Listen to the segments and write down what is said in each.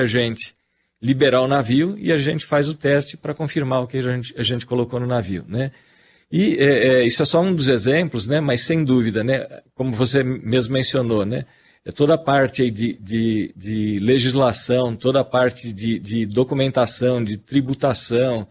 a gente liberar o navio e a gente faz o teste para confirmar o que a gente colocou no navio, né? E isso é só um dos exemplos, né? Mas sem dúvida, né? Como você mesmo mencionou, né? Toda a parte aí de legislação, toda a parte de documentação, de tributação,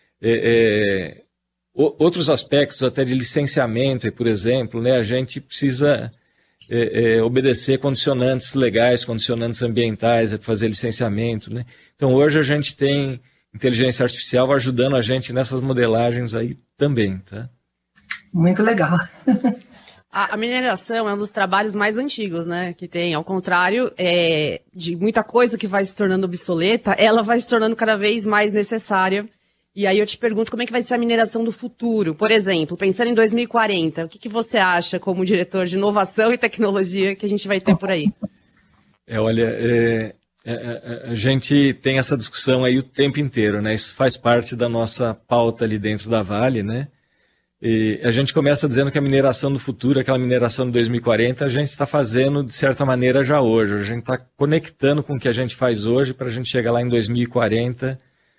outros aspectos até de licenciamento, por exemplo, né? A gente precisa obedecer condicionantes legais, condicionantes ambientais, fazer licenciamento, né? Então hoje a gente tem inteligência artificial ajudando a gente nessas modelagens aí também, tá? Muito legal. A mineração é um dos trabalhos mais antigos, né, que tem. Ao contrário de muita coisa que vai se tornando obsoleta, ela vai se tornando cada vez mais necessária. E aí eu te pergunto como é que vai ser a mineração do futuro. Por exemplo, pensando em 2040, o que você acha como diretor de inovação e tecnologia que a gente vai ter por aí? Olha, a gente tem essa discussão aí o tempo inteiro, né? Isso faz parte da nossa pauta ali dentro da Vale, né? E a gente começa dizendo que a mineração do futuro, aquela mineração de 2040, a gente está fazendo de certa maneira já hoje. A gente está conectando com o que a gente faz hoje para a gente chegar lá em 2040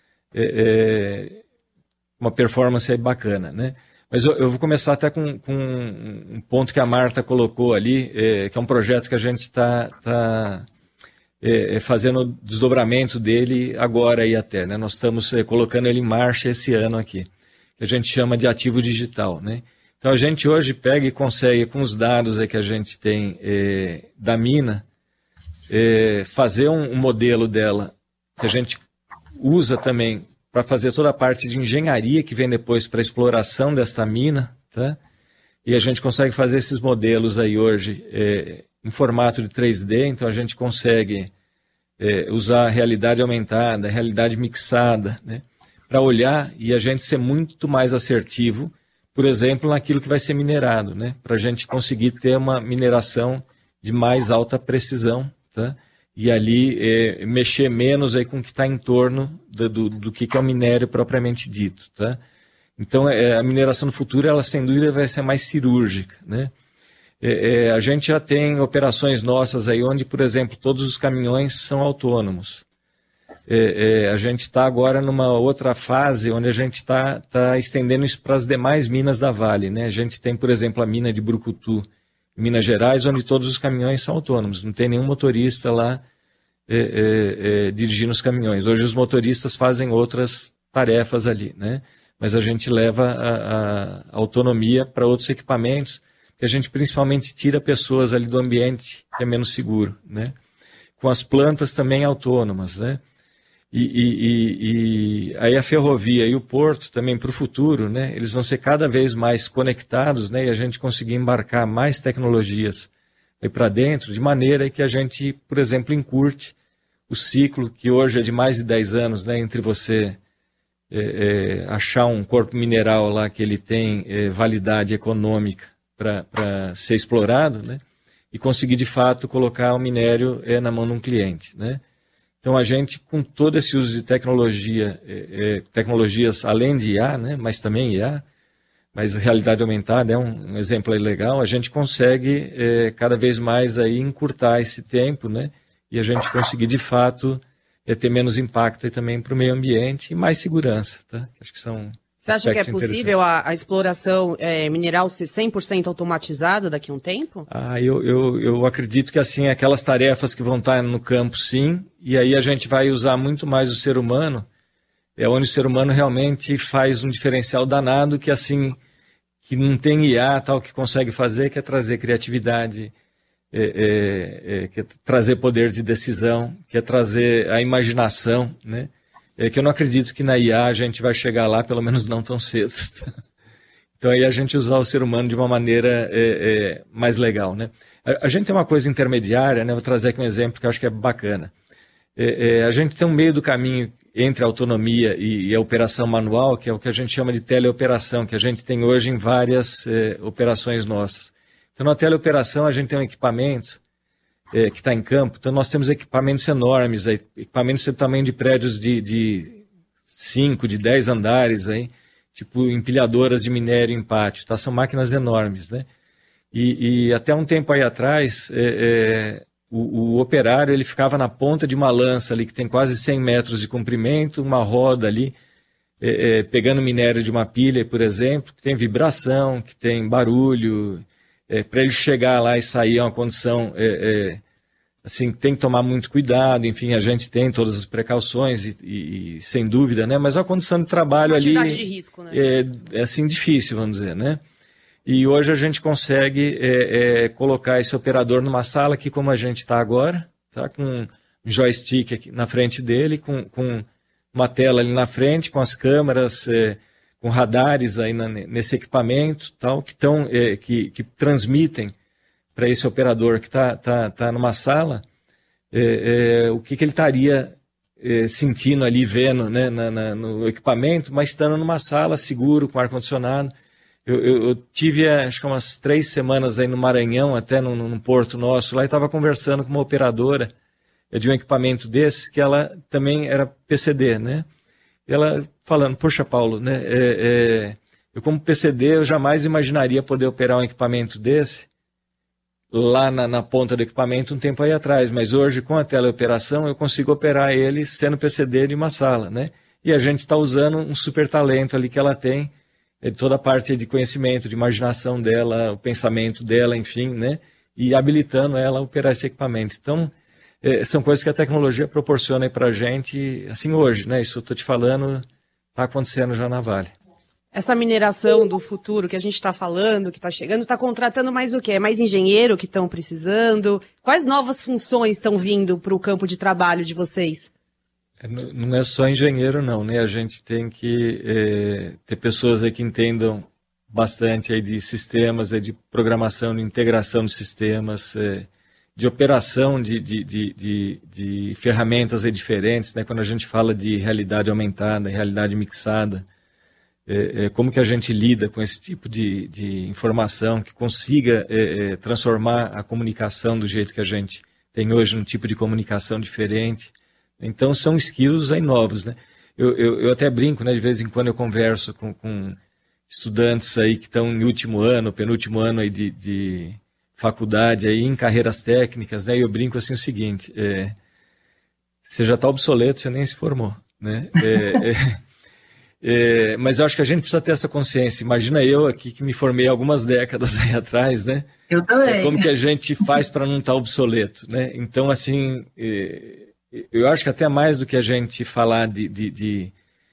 uma performance aí bacana, né? Mas eu vou começar até com um ponto que a Marta colocou ali, que é um projeto que a gente está fazendo o desdobramento dele agora aí até, né? Nós estamos colocando ele em marcha esse ano aqui, que a gente chama de ativo digital, né? Então a gente hoje pega e consegue, com os dados aí que a gente tem da mina, fazer um modelo dela, que a gente usa também para fazer toda a parte de engenharia que vem depois para a exploração desta mina, tá? E a gente consegue fazer esses modelos aí hoje em formato de 3D, então a gente consegue usar a realidade aumentada, a realidade mixada, né? Para olhar e a gente ser muito mais assertivo, por exemplo, naquilo que vai ser minerado, né? Para a gente conseguir ter uma mineração de mais alta precisão, tá? E ali mexer menos aí com o que está em torno do que é o minério propriamente dito, tá? Então a mineração no futuro, ela sem dúvida vai ser mais cirúrgica, né? A gente já tem operações nossas aí onde, por exemplo, todos os caminhões são autônomos. A gente está agora numa outra fase onde a gente está estendendo isso para as demais minas da Vale, né? A gente tem, por exemplo, a mina de Brucutu, Minas Gerais, onde todos os caminhões são autônomos, não tem nenhum motorista lá dirigindo os caminhões. Hoje os motoristas fazem outras tarefas ali, né? Mas a gente leva a autonomia para outros equipamentos, que a gente principalmente tira pessoas ali do ambiente que é menos seguro, né? Com as plantas também autônomas, né? E aí a ferrovia e o porto também para o futuro, né? Eles vão ser cada vez mais conectados, né? E a gente conseguir embarcar mais tecnologias aí para dentro, de maneira que a gente, por exemplo, encurte o ciclo, que hoje é de mais de 10 anos, né? Entre você achar um corpo mineral lá que ele tem validade econômica para ser explorado, né? E conseguir de fato colocar o minério na mão de um cliente, né? Então a gente, com todo esse uso de tecnologia, tecnologias além de IA, né, mas também IA, mas realidade aumentada é um exemplo aí legal, a gente consegue cada vez mais aí encurtar esse tempo, né, e a gente conseguir de fato ter menos impacto aí também para o meio ambiente e mais segurança, tá? Acho que são. Você acha que é possível a exploração mineral ser 100% automatizada daqui a um tempo? Eu acredito que assim, aquelas tarefas que vão estar no campo, sim, e aí a gente vai usar muito mais o ser humano, onde o ser humano realmente faz um diferencial danado que assim, que não tem IA tal que consegue fazer, que é trazer criatividade, que é trazer poder de decisão, que é trazer a imaginação, né? Que eu não acredito que na IA a gente vai chegar lá, pelo menos não tão cedo. Então aí a gente usar o ser humano de uma maneira mais legal, né? A gente tem uma coisa intermediária, né? Vou trazer aqui um exemplo que eu acho que é bacana. A gente tem um meio do caminho entre a autonomia e a operação manual, que é o que a gente chama de teleoperação, que a gente tem hoje em várias operações nossas. Então na teleoperação a gente tem um equipamento que está em campo, então nós temos equipamentos enormes, equipamentos do tamanho de prédios de 5, de 10 andares, aí, tipo empilhadoras de minério em pátio, tá? São máquinas enormes, né? E até um tempo aí atrás, o operário ele ficava na ponta de uma lança ali que tem quase 100 metros de comprimento, uma roda ali, pegando minério de uma pilha, por exemplo, que tem vibração, que tem barulho, para ele chegar lá e sair é uma condição, assim, tem que tomar muito cuidado, enfim, a gente tem todas as precauções e sem dúvida, né? Mas a condição de trabalho ali de risco, né? é assim difícil, vamos dizer, né? E hoje a gente consegue colocar esse operador numa sala aqui como a gente está agora, tá? Com um joystick aqui na frente dele, com uma tela ali na frente, com as câmeras, com radares aí nesse equipamento, tal, que transmitem para esse operador que está numa sala o que ele estaria sentindo ali, vendo, né, no equipamento, mas estando numa sala seguro, com ar-condicionado. Eu tive, acho que umas 3 semanas aí no Maranhão, até num porto nosso, lá e estava conversando com uma operadora de um equipamento desse, que ela também era PCD, né? E ela falando, poxa, Paulo, né, eu como PCD, eu jamais imaginaria poder operar um equipamento desse lá na ponta do equipamento um tempo aí atrás, mas hoje com a teleoperação eu consigo operar ele sendo PCD de uma sala, né? E a gente está usando um super talento ali que ela tem, toda a parte de conhecimento, de imaginação dela, o pensamento dela, enfim, né? E habilitando ela a operar esse equipamento. Então, são coisas que a tecnologia proporciona para a gente, assim, hoje, né? Isso eu estou te falando, está acontecendo já na Vale. Essa mineração do futuro que a gente está falando, que está chegando, está contratando mais o quê? É mais engenheiro que estão precisando? Quais novas funções estão vindo para o campo de trabalho de vocês? Não é só engenheiro, não, né? A gente tem que ter pessoas aí que entendam bastante aí de sistemas, de programação, de integração de sistemas, de operação de ferramentas aí diferentes, né? Quando a gente fala de realidade aumentada, realidade mixada, como que a gente lida com esse tipo de informação que consiga transformar a comunicação do jeito que a gente tem hoje num tipo de comunicação diferente. Então, são skills aí novos, né? Eu até brinco, né? De vez em quando eu converso com estudantes aí que estão em último ano, penúltimo ano aí de faculdade, aí em carreiras técnicas, né? E eu brinco assim o seguinte, você já está obsoleto, você nem se formou, né? Mas eu acho que a gente precisa ter essa consciência. Imagina eu aqui que me formei algumas décadas aí atrás, né? Eu também. Como que a gente faz para não estar obsoleto, né? Então, assim... eu acho que até mais do que a gente falar de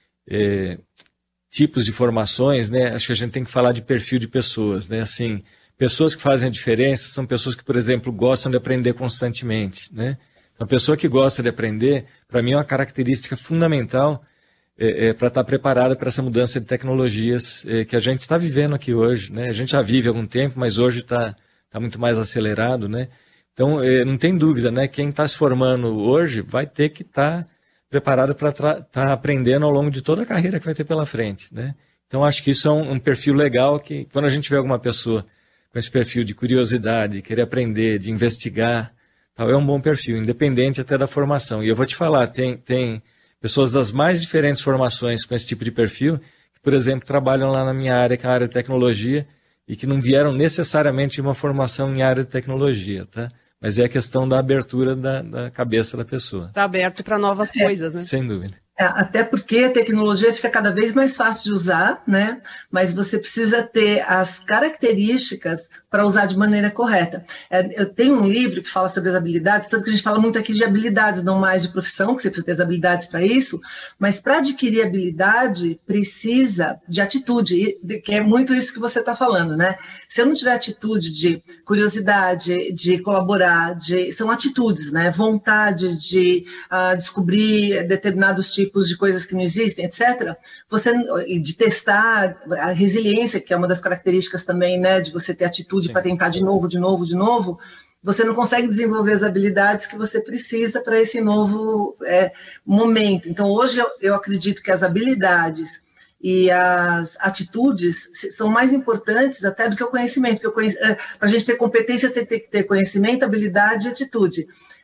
tipos de formações, né, acho que a gente tem que falar de perfil de pessoas, né, assim, pessoas que fazem a diferença são pessoas que, por exemplo, gostam de aprender constantemente, né, então, a pessoa que gosta de aprender, para mim é uma característica fundamental para estar preparada para essa mudança de tecnologias que a gente está vivendo aqui hoje, né, a gente já vive há algum tempo, mas hoje está muito mais acelerado, né. Então, não tem dúvida, né? Quem está se formando hoje vai ter que estar preparado para estar aprendendo ao longo de toda a carreira que vai ter pela frente, né? Então, acho que isso é um perfil legal que, quando a gente vê alguma pessoa com esse perfil de curiosidade, de querer aprender, de investigar, tal, é um bom perfil, independente até da formação. E eu vou te falar, tem pessoas das mais diferentes formações com esse tipo de perfil, que, por exemplo, trabalham lá na minha área, que é a área de tecnologia, e que não vieram necessariamente de uma formação em área de tecnologia, tá? Mas é a questão da abertura da cabeça da pessoa. Está aberto para novas coisas, né? Sem dúvida. Até porque a tecnologia fica cada vez mais fácil de usar, né? Mas você precisa ter as características para usar de maneira correta. Eu tenho um livro que fala sobre as habilidades, tanto que a gente fala muito aqui de habilidades, não mais de profissão, que você precisa ter as habilidades para isso, mas para adquirir habilidade precisa de atitude, que é muito isso que você está falando, né? Se eu não tiver atitude de curiosidade, de colaborar, são atitudes, né? Vontade de descobrir determinados tipos de coisas que não existem, etc., de testar a resiliência, que é uma das características também, né, de você ter atitude para tentar de novo, você não consegue desenvolver as habilidades que você precisa para esse novo momento. Então, hoje eu acredito que as habilidades e as atitudes são mais importantes até do que o conhecimento, porque para a gente ter competência, você tem que ter conhecimento, habilidade e atitude.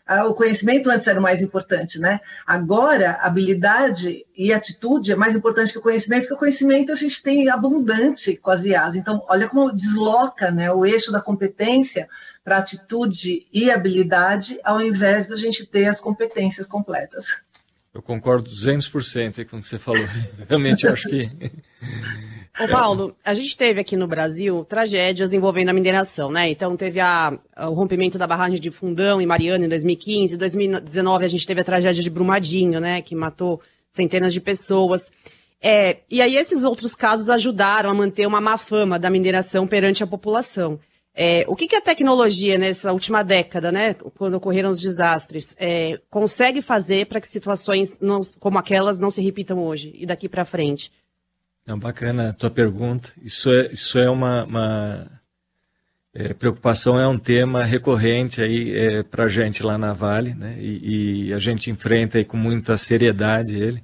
o conhecimento antes era o mais importante, né? Agora, habilidade e atitude é mais importante que o conhecimento, porque o conhecimento a gente tem abundante com as IAs. Então, olha como desloca, né, o eixo da competência para atitude e habilidade, ao invés da gente ter as competências completas. Eu concordo 200% com o que você falou. Realmente, eu acho que... Ô Paulo, a gente teve aqui no Brasil tragédias envolvendo a mineração, né? Então teve o rompimento da barragem de Fundão em Mariana em 2015, em 2019 a gente teve a tragédia de Brumadinho, né? Que matou centenas de pessoas. E aí esses outros casos ajudaram a manter uma má fama da mineração perante a população. O que a tecnologia nessa última década, né? Quando ocorreram os desastres, consegue fazer para que situações como aquelas não se repitam hoje e daqui para frente? Bacana a tua pergunta. Isso é uma preocupação, é um tema recorrente aí para a gente lá na Vale, né? E a gente enfrenta aí com muita seriedade ele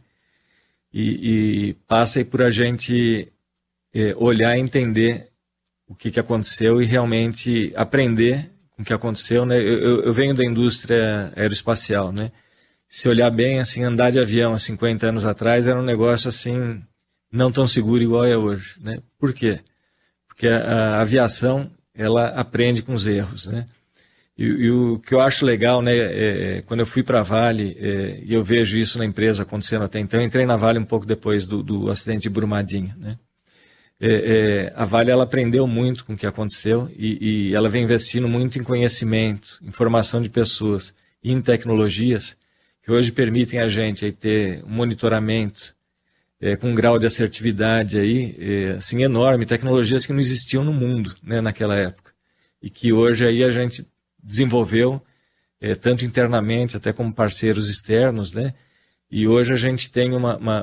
e passa aí por a gente olhar e entender o que aconteceu e realmente aprender com o que aconteceu, né? Eu venho da indústria aeroespacial, né? Se olhar bem, assim, andar de avião há 50 anos atrás era um negócio assim não tão seguro igual é hoje, né? Por quê? Porque a aviação, ela aprende com os erros, né? E o que eu acho legal, né, quando eu fui para a Vale, e eu vejo isso na empresa acontecendo até então, eu entrei na Vale um pouco depois do acidente de Brumadinho, né? A Vale, ela aprendeu muito com o que aconteceu e ela vem investindo muito em conhecimento, em formação de pessoas e em tecnologias que hoje permitem a gente aí ter um monitoramento com um grau de assertividade aí, assim, enorme, tecnologias que não existiam no mundo, né, naquela época, e que hoje aí a gente desenvolveu, tanto internamente até como parceiros externos, né, e hoje a gente tem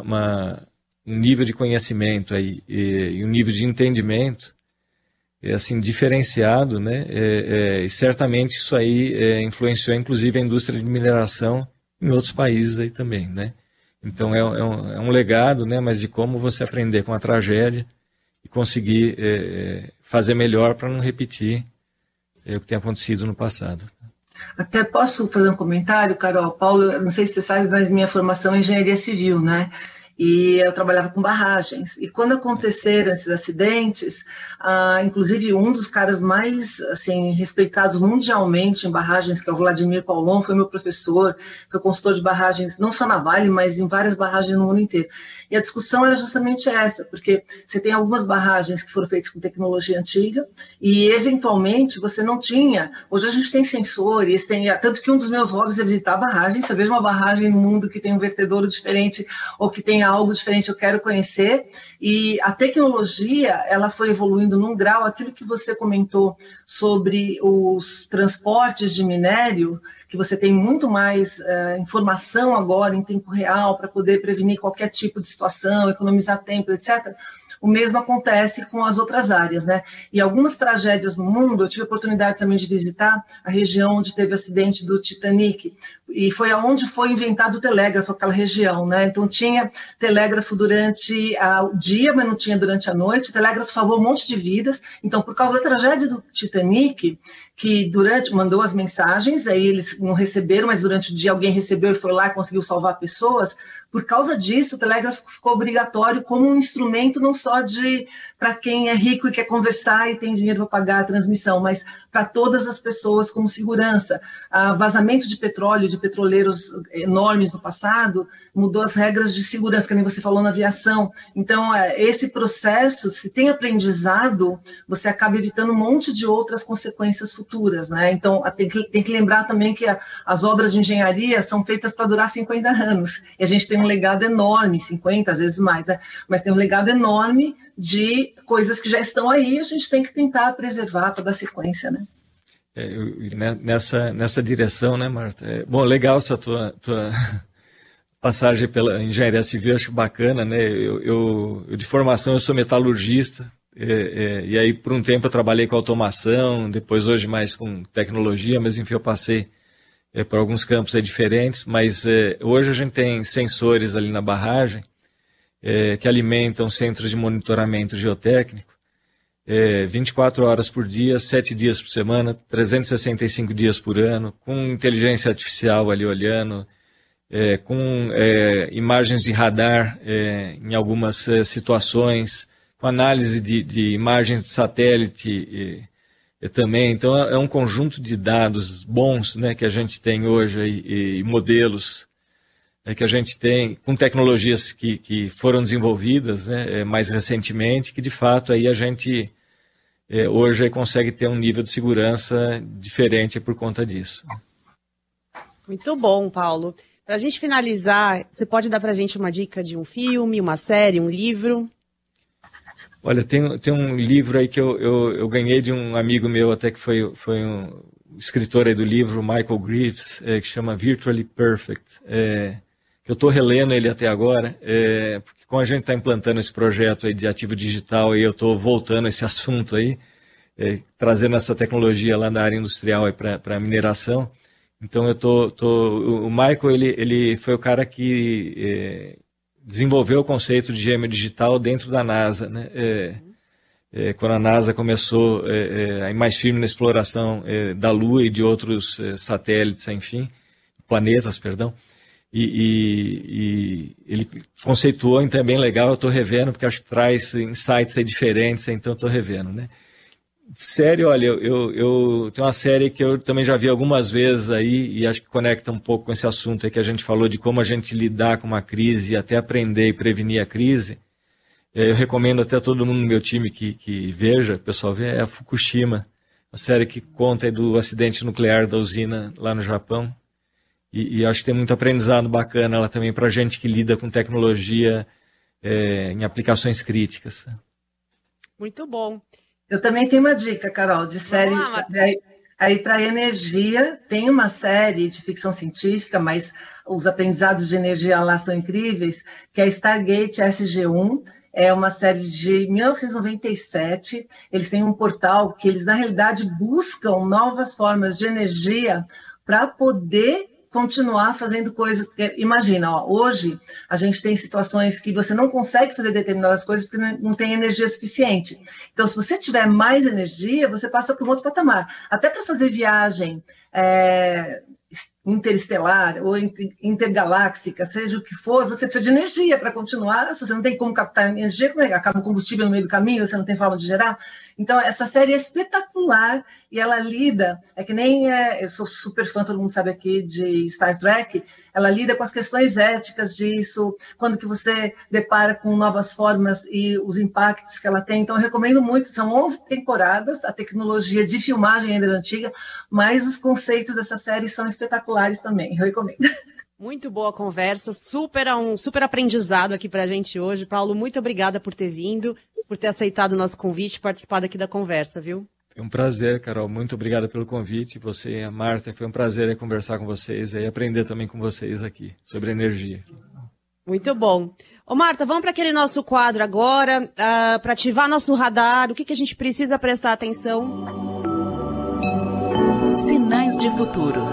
um nível de conhecimento aí, e um nível de entendimento assim, diferenciado, né, e certamente isso aí influenciou inclusive a indústria de mineração em outros países aí também, né. Então é um legado, né, mas de como você aprender com a tragédia e conseguir fazer melhor para não repetir o que tem acontecido no passado. Até posso fazer um comentário, Carol? Paulo, eu não sei se você sabe, mas minha formação é engenharia civil, né? E eu trabalhava com barragens. E quando aconteceram esses acidentes, inclusive um dos caras mais assim, respeitados mundialmente em barragens, que é o Vladimir Paulon, foi meu professor, foi consultor de barragens, não só na Vale, mas em várias barragens no mundo inteiro. E a discussão era justamente essa, porque você tem algumas barragens que foram feitas com tecnologia antiga e, eventualmente, você não tinha... Hoje a gente tem sensores, tanto que um dos meus hobbies é visitar barragens. Se eu vejo uma barragem no mundo que tem um vertedouro diferente ou que tem algo diferente, eu quero conhecer. E a tecnologia, ela foi evoluindo num grau, aquilo que você comentou sobre os transportes de minério, que você tem muito mais informação agora em tempo real para poder prevenir qualquer tipo de situação, economizar tempo, etc. O mesmo acontece com as outras áreas, né? E algumas tragédias no mundo, eu tive a oportunidade também de visitar a região onde teve o acidente do Titanic, e foi aonde foi inventado o telégrafo, aquela região, né? Então tinha telégrafo durante o dia, mas não tinha durante a noite. O telégrafo salvou um monte de vidas. Então, por causa da tragédia do Titanic, que mandou as mensagens, aí eles não receberam, mas durante o dia alguém recebeu e foi lá e conseguiu salvar pessoas. Por causa disso, o telégrafo ficou obrigatório como um instrumento não só para quem é rico e quer conversar e tem dinheiro para pagar a transmissão, mas para todas as pessoas como segurança. Vazamento de petróleo, de petroleiros enormes no passado, mudou as regras de segurança, que nem você falou na aviação. Então, esse processo, se tem aprendizado, você acaba evitando um monte de outras consequências futuras, né? Então, tem que lembrar também que as obras de engenharia são feitas para durar 50 anos, e a gente tem um legado enorme, 50, às vezes mais, né? Mas tem um legado enorme de coisas que já estão aí, a gente tem que tentar preservar para dar sequência, né? Nessa direção, né, Marta? Bom, legal essa tua passagem pela engenharia civil, acho bacana, né? Eu de formação eu sou metalurgista, e aí por um tempo eu trabalhei com automação, depois hoje mais com tecnologia, mas enfim eu passei por alguns campos diferentes, mas hoje a gente tem sensores ali na barragem que alimentam centros de monitoramento geotécnico, 24 horas por dia, 7 dias por semana, 365 dias por ano, com inteligência artificial ali olhando, com imagens de radar em algumas situações, com análise de imagens de satélite também. Então, é um conjunto de dados bons, né, que a gente tem hoje e modelos que a gente tem, com tecnologias que foram desenvolvidas, né, mais recentemente, que de fato aí a gente hoje consegue ter um nível de segurança diferente por conta disso. Muito bom, Paulo. Para a gente finalizar, você pode dar para a gente uma dica de um filme, uma série, um livro? Olha, tem um livro aí que eu ganhei de um amigo meu, até que foi um escritor aí do livro, Michael Greaves, que chama Virtually Perfect, que eu estou relendo ele até agora, porque como a gente está implantando esse projeto aí de ativo digital, e eu estou voltando a esse assunto aí, trazendo essa tecnologia lá na área industrial para a mineração. Então o Michael, ele foi o cara que desenvolveu o conceito de gêmeo digital dentro da NASA, né? Quando a NASA começou a ir mais firme na exploração da Lua e de outros satélites, enfim, planetas, perdão. E ele conceituou, então é bem legal, eu estou revendo, porque acho que traz insights aí diferentes, então eu estou revendo, né? Sério, olha, eu tenho uma série que eu também já vi algumas vezes aí, e acho que conecta um pouco com esse assunto aí que a gente falou de como a gente lidar com uma crise e até aprender e prevenir a crise. Eu recomendo até todo mundo no meu time que veja, o pessoal vê, é a Fukushima, uma série que conta aí do acidente nuclear da usina lá no Japão. E acho que tem muito aprendizado bacana ela também para a gente que lida com tecnologia em aplicações críticas. Muito bom. Eu também tenho uma dica, Carol, de série. Aí para energia, tem uma série de ficção científica, mas os aprendizados de energia lá são incríveis, que é Stargate SG-1. É uma série de 1997. Eles têm um portal que eles, na realidade, buscam novas formas de energia para poder continuar fazendo coisas. Porque, imagina, hoje a gente tem situações que você não consegue fazer determinadas coisas porque não tem energia suficiente. Então, se você tiver mais energia, você passa para um outro patamar. Até para fazer viagem interestelar ou intergaláctica, seja o que for, você precisa de energia para continuar. Se você não tem como captar energia, como é que acaba o combustível no meio do caminho, você não tem forma de gerar? Então, essa série é espetacular e ela lida, que nem eu sou super fã, todo mundo sabe aqui, de Star Trek, ela lida com as questões éticas disso, quando que você depara com novas formas e os impactos que ela tem. Então, eu recomendo muito, são 11 temporadas, a tecnologia de filmagem ainda é antiga, mas os conceitos dessa série são espetaculares também, eu recomendo. Muito boa conversa, um super aprendizado aqui pra gente hoje. Paulo, muito obrigada por ter vindo, por ter aceitado o nosso convite e participado aqui da conversa, viu? Foi um prazer, Carol, muito obrigado pelo convite, você e a Marta, foi um prazer conversar com vocês e aprender também com vocês aqui sobre energia. Muito bom. Ô Marta, vamos para aquele nosso quadro agora, para ativar nosso radar, o que a gente precisa prestar atenção? Sinais de futuros.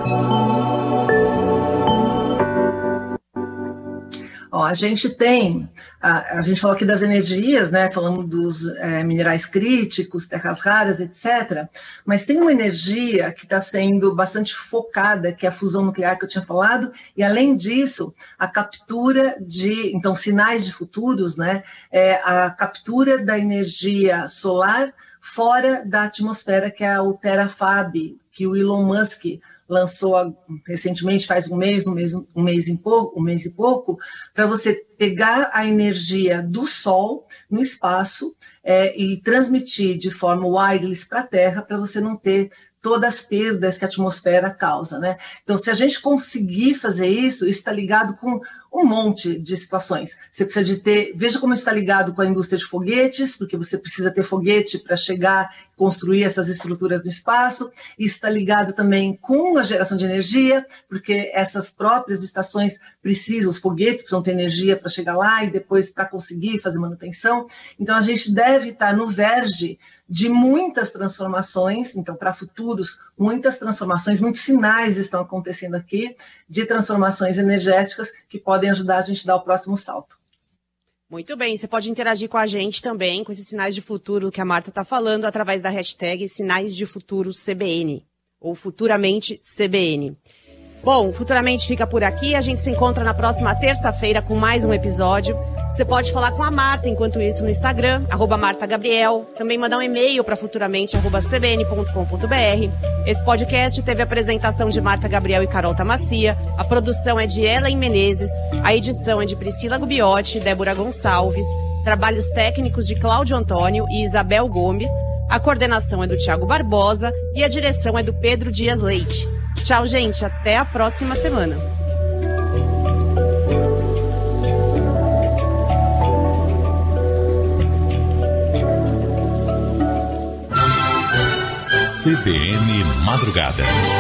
A gente tem, a gente falou aqui das energias, né? Falamos dos minerais críticos, terras raras, etc. Mas tem uma energia que está sendo bastante focada, que é a fusão nuclear que eu tinha falado, e além disso, a captura então, sinais de futuros, né? A captura da energia solar fora da atmosfera, que é o TerraFab, que o Elon Musk lançou recentemente, faz um mês e pouco, para você pegar a energia do Sol no espaço e transmitir de forma wireless para a Terra, para você não ter todas as perdas que a atmosfera causa, né? Então, se a gente conseguir fazer isso está ligado com um monte de situações. Você precisa de ter, veja como está ligado com a indústria de foguetes, porque você precisa ter foguete para chegar e construir essas estruturas no espaço. Isso está ligado também com a geração de energia, porque essas próprias estações precisam, os foguetes precisam ter energia para chegar lá e depois para conseguir fazer manutenção. Então, a gente deve estar no verge de muitas transformações, então, para futuros, muitas transformações, muitos sinais estão acontecendo aqui de transformações energéticas que podem ajudar a gente a dar o próximo salto. Muito bem, você pode interagir com a gente também, com esses sinais de futuro que a Marta está falando, através da hashtag Sinais de Futuro CBN, ou Futuramente CBN. Bom, Futuramente fica por aqui, a gente se encontra na próxima terça-feira com mais um episódio. Você pode falar com a Marta, enquanto isso, no Instagram, @MartaGabriel, também mandar um e-mail para futuramente@cbn.com.br. Esse podcast teve a apresentação de Marta Gabriel e Carol Tamassia, a produção é de Ellen Menezes, a edição é de Priscila Gubiotti e Débora Gonçalves, trabalhos técnicos de Cláudio Antônio e Isabel Gomes, a coordenação é do Thiago Barbosa e a direção é do Pedro Dias Leite. Tchau, gente. Até a próxima semana. CBN Madrugada.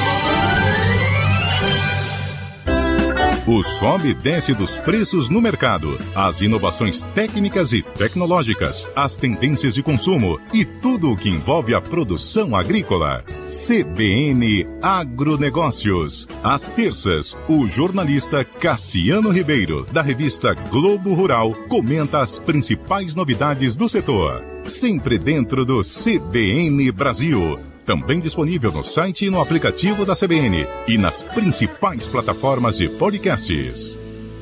O sobe e desce dos preços no mercado, as inovações técnicas e tecnológicas, as tendências de consumo e tudo o que envolve a produção agrícola. CBN Agronegócios. Às terças, o jornalista Cassiano Ribeiro, da revista Globo Rural, comenta as principais novidades do setor. Sempre dentro do CBN Brasil. Também disponível no site e no aplicativo da CBN e nas principais plataformas de podcasts.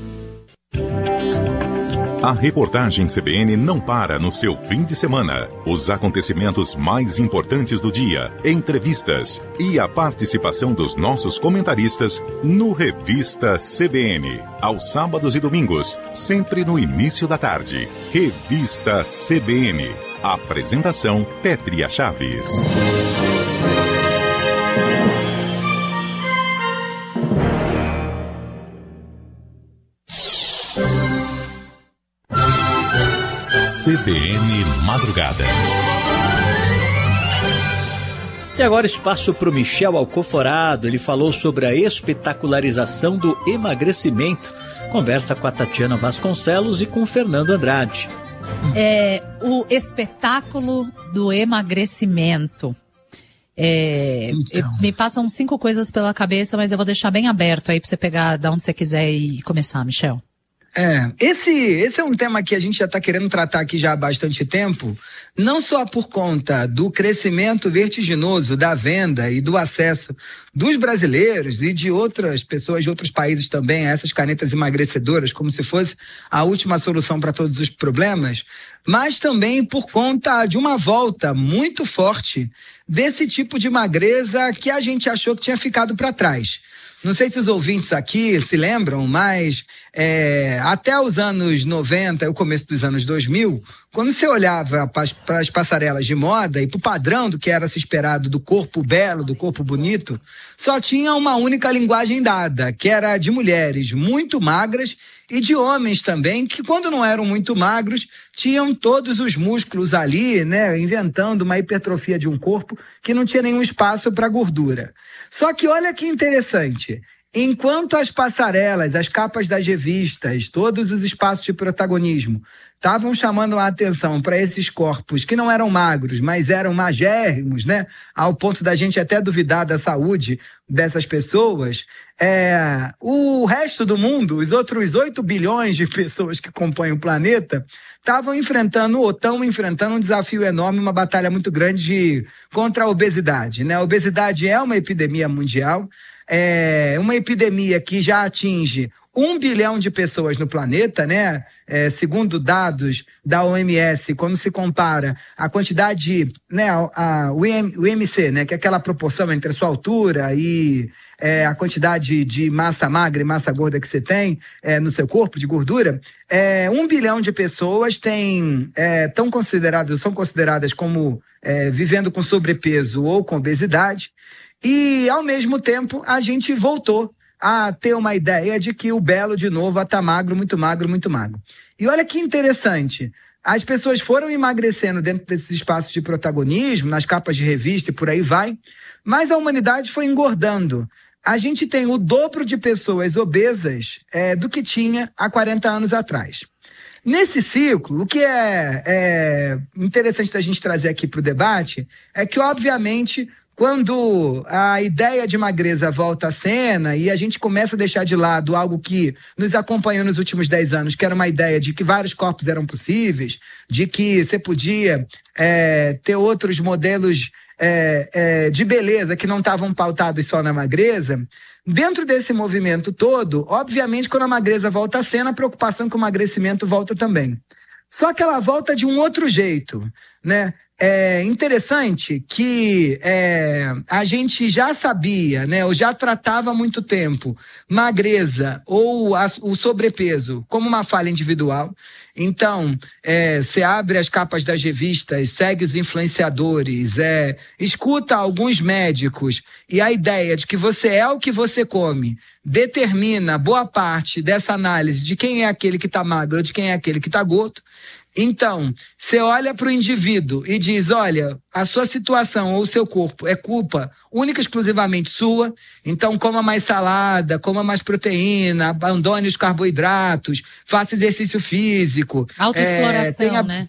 A reportagem CBN não para no seu fim de semana. Os acontecimentos mais importantes do dia, entrevistas e a participação dos nossos comentaristas no Revista CBN. Aos sábados e domingos, sempre no início da tarde. Revista CBN. Apresentação Pétria Chaves. CBN Madrugada. E agora espaço para o Michel Alcoforado. Ele falou sobre a espetacularização do emagrecimento. Conversa com a Tatiana Vasconcelos e com o Fernando Andrade. O espetáculo do emagrecimento. Me passam 5 coisas pela cabeça, mas eu vou deixar bem aberto aí para você pegar de onde você quiser e começar, Michel. Esse é um tema que a gente já está querendo tratar aqui já há bastante tempo, não só por conta do crescimento vertiginoso da venda e do acesso dos brasileiros e de outras pessoas de outros países também a essas canetas emagrecedoras, como se fosse a última solução para todos os problemas, mas também por conta de uma volta muito forte desse tipo de magreza que a gente achou que tinha ficado para trás. Não sei se os ouvintes aqui se lembram, mas até os anos 90 e o começo dos anos 2000, quando você olhava para as passarelas de moda e para o padrão do que era se esperado do corpo belo, do corpo bonito, só tinha uma única linguagem dada, que era de mulheres muito magras e de homens também, que quando não eram muito magros, tinham todos os músculos ali, né, inventando uma hipertrofia de um corpo que não tinha nenhum espaço para gordura. Só que olha que interessante, enquanto as passarelas, as capas das revistas, todos os espaços de protagonismo estavam chamando a atenção para esses corpos que não eram magros, mas eram magérrimos, né? Ao ponto da gente até duvidar da saúde dessas pessoas, o resto do mundo, os outros 8 bilhões de pessoas que compõem o planeta, estavam enfrentando um desafio enorme, uma batalha muito grande contra a obesidade, né? A obesidade é uma epidemia mundial, uma epidemia que já atinge 1 bilhão de pessoas no planeta, né? Segundo dados da OMS, quando se compara a quantidade, né, o IMC, né, que é aquela proporção entre a sua altura e a quantidade de massa magra e massa gorda que você tem no seu corpo, de gordura, 1 bilhão de pessoas são consideradas como vivendo com sobrepeso ou com obesidade, e ao mesmo tempo a gente voltou a ter uma ideia de que o belo de novo está magro, muito magro, muito magro. E olha que interessante, as pessoas foram emagrecendo dentro desses espaços de protagonismo, nas capas de revista e por aí vai, mas a humanidade foi engordando. A gente tem o dobro de pessoas obesas do que tinha há 40 anos atrás. Nesse ciclo, o que é interessante da gente trazer aqui para o debate é que, obviamente, quando a ideia de magreza volta à cena e a gente começa a deixar de lado algo que nos acompanhou nos últimos 10 anos, que era uma ideia de que vários corpos eram possíveis, de que você podia ter outros modelos de beleza que não estavam pautados só na magreza. Dentro desse movimento todo, obviamente, quando a magreza volta à cena, a preocupação com o emagrecimento volta também. Só que ela volta de um outro jeito, né? É interessante que a gente já sabia, né, ou já tratava há muito tempo magreza ou o sobrepeso como uma falha individual. Então, você abre as capas das revistas, segue os influenciadores, escuta alguns médicos, e a ideia de que você é o que você come determina boa parte dessa análise de quem é aquele que está magro ou de quem é aquele que está gordo. Então, você olha para o indivíduo e diz, olha, a sua situação ou o seu corpo é culpa única e exclusivamente sua, então coma mais salada, coma mais proteína, abandone os carboidratos, faça exercício físico. Autoexploração, né?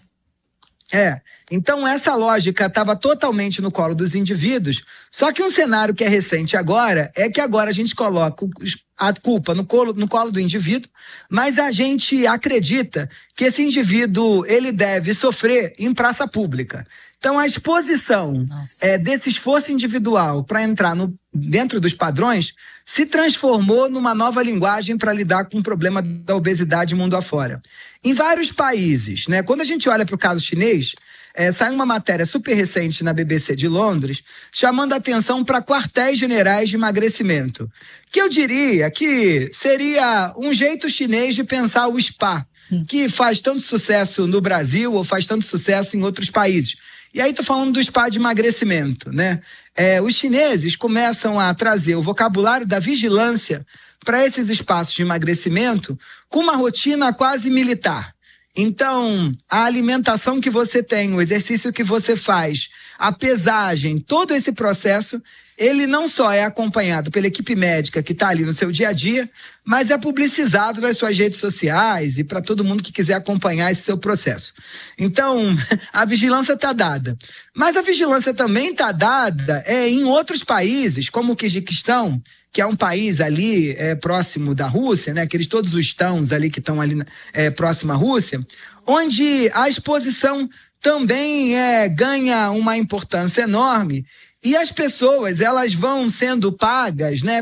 Então essa lógica estava totalmente no colo dos indivíduos, só que um cenário que é recente agora é que agora a gente coloca a culpa no colo do indivíduo, mas a gente acredita que esse indivíduo ele deve sofrer em praça pública. Então a exposição desse esforço individual para entrar dentro dos padrões se transformou numa nova linguagem para lidar com o problema da obesidade mundo afora. Em vários países, né? Quando a gente olha para o caso chinês, saiu uma matéria super recente na BBC de Londres, chamando a atenção para quartéis generais de emagrecimento, que eu diria que seria um jeito chinês de pensar o spa, que faz tanto sucesso no Brasil ou faz tanto sucesso em outros países. E aí estou falando do spa de emagrecimento, né? Os chineses começam a trazer o vocabulário da vigilância para esses espaços de emagrecimento com uma rotina quase militar. Então, a alimentação que você tem, o exercício que você faz, a pesagem, todo esse processo, ele não só é acompanhado pela equipe médica que está ali no seu dia a dia, mas é publicizado nas suas redes sociais e para todo mundo que quiser acompanhar esse seu processo. Então, a vigilância está dada. Mas a vigilância também está dada em outros países, como o Quirguistão, que é um país ali próximo da Rússia, né? Todos os estãos ali que estão ali próximo à Rússia, onde a exposição também ganha uma importância enorme e as pessoas elas vão sendo pagas, né,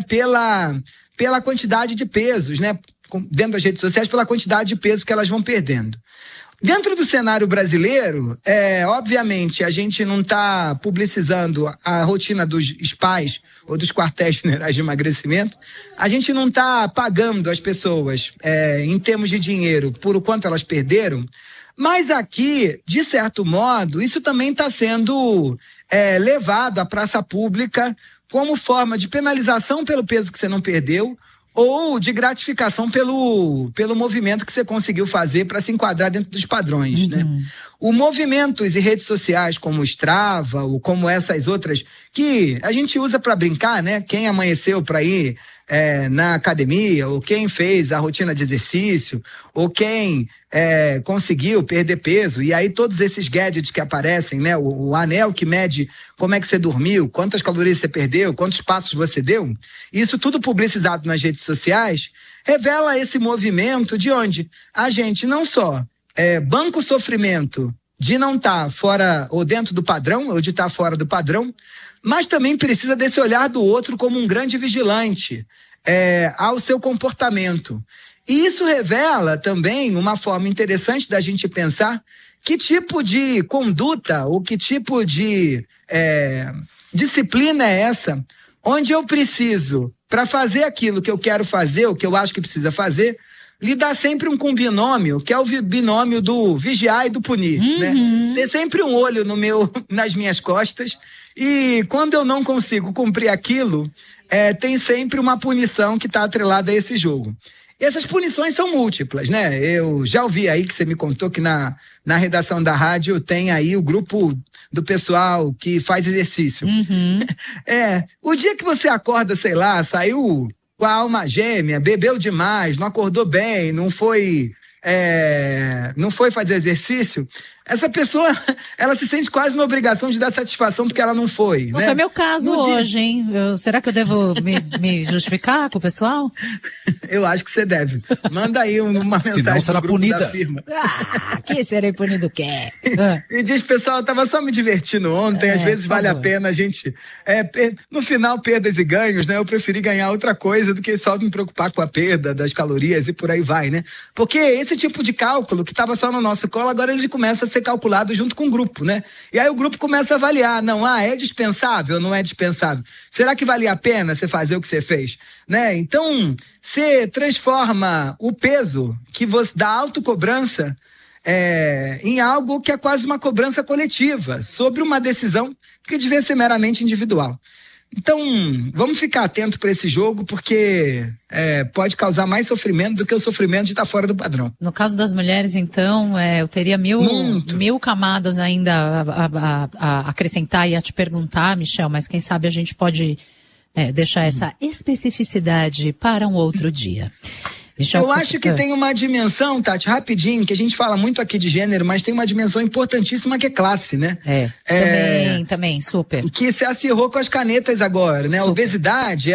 pela quantidade de pesos, né, dentro das redes sociais, pela quantidade de peso que elas vão perdendo. Dentro do cenário brasileiro, obviamente, a gente não está publicizando a rotina dos spas ou dos quartéis generais de emagrecimento, a gente não está pagando as pessoas em termos de dinheiro por o quanto elas perderam, mas aqui, de certo modo, isso também está sendo levado à praça pública como forma de penalização pelo peso que você não perdeu, ou de gratificação pelo movimento que você conseguiu fazer para se enquadrar dentro dos padrões, né? O movimentos e redes sociais como o Strava, ou como essas outras, que a gente usa para brincar, né? Quem amanheceu para ir na academia, ou quem fez a rotina de exercício, ou quem conseguiu perder peso, e aí todos esses gadgets que aparecem, né? O anel que mede como é que você dormiu, quantas calorias você perdeu, quantos passos você deu, isso tudo publicizado nas redes sociais, revela esse movimento de onde a gente não só banca o sofrimento de não estar fora ou dentro do padrão, ou de estar fora do padrão, mas também precisa desse olhar do outro como um grande vigilante ao seu comportamento. E isso revela também uma forma interessante da gente pensar que tipo de conduta ou que tipo de disciplina é essa, onde eu preciso, para fazer aquilo que eu quero fazer, o que eu acho que precisa fazer, lidar sempre com um binômio, que é o binômio do vigiar e do punir, né? Ter sempre um olho nas minhas costas, e quando eu não consigo cumprir aquilo, tem sempre uma punição que está atrelada a esse jogo. E essas punições são múltiplas, né? Eu já ouvi aí que você me contou que na redação da rádio tem aí o grupo do pessoal que faz exercício. O dia que você acorda, sei lá, saiu com a alma gêmea, bebeu demais, não acordou bem, não foi fazer exercício, essa pessoa, ela se sente quase na obrigação de dar satisfação porque ela não foi, Não né? foi meu caso hoje, hein? Será que eu devo me justificar com o pessoal? Eu acho que você deve. Manda aí uma mensagem. Senão será pro grupo punida. da firma. Que serei punido quer? E diz, pessoal, eu tava só me divertindo ontem, às vezes vale a pena a gente... no final, perdas e ganhos, né? Eu preferi ganhar outra coisa do que só me preocupar com a perda das calorias e por aí vai, né? Porque esse tipo de cálculo que estava só no nosso colo, agora ele começa a ser calculado junto com o grupo, né? E aí o grupo começa a avaliar, é dispensável ou não é dispensável? Será que valia a pena você fazer o que você fez? Né? Então, você transforma o peso que você da autocobrança em algo que é quase uma cobrança coletiva, sobre uma decisão que devia ser meramente individual. Então, vamos ficar atento para esse jogo, porque pode causar mais sofrimento do que o sofrimento de estar fora do padrão. No caso das mulheres, então, eu teria mil camadas ainda a acrescentar e a te perguntar, Michel, mas quem sabe a gente pode deixar essa especificidade para um outro dia. Eu acho que tem uma dimensão, Tati, rapidinho, que a gente fala muito aqui de gênero, mas tem uma dimensão importantíssima que é classe, né? Também, super. Que se acirrou com as canetas agora, né? Super. A obesidade,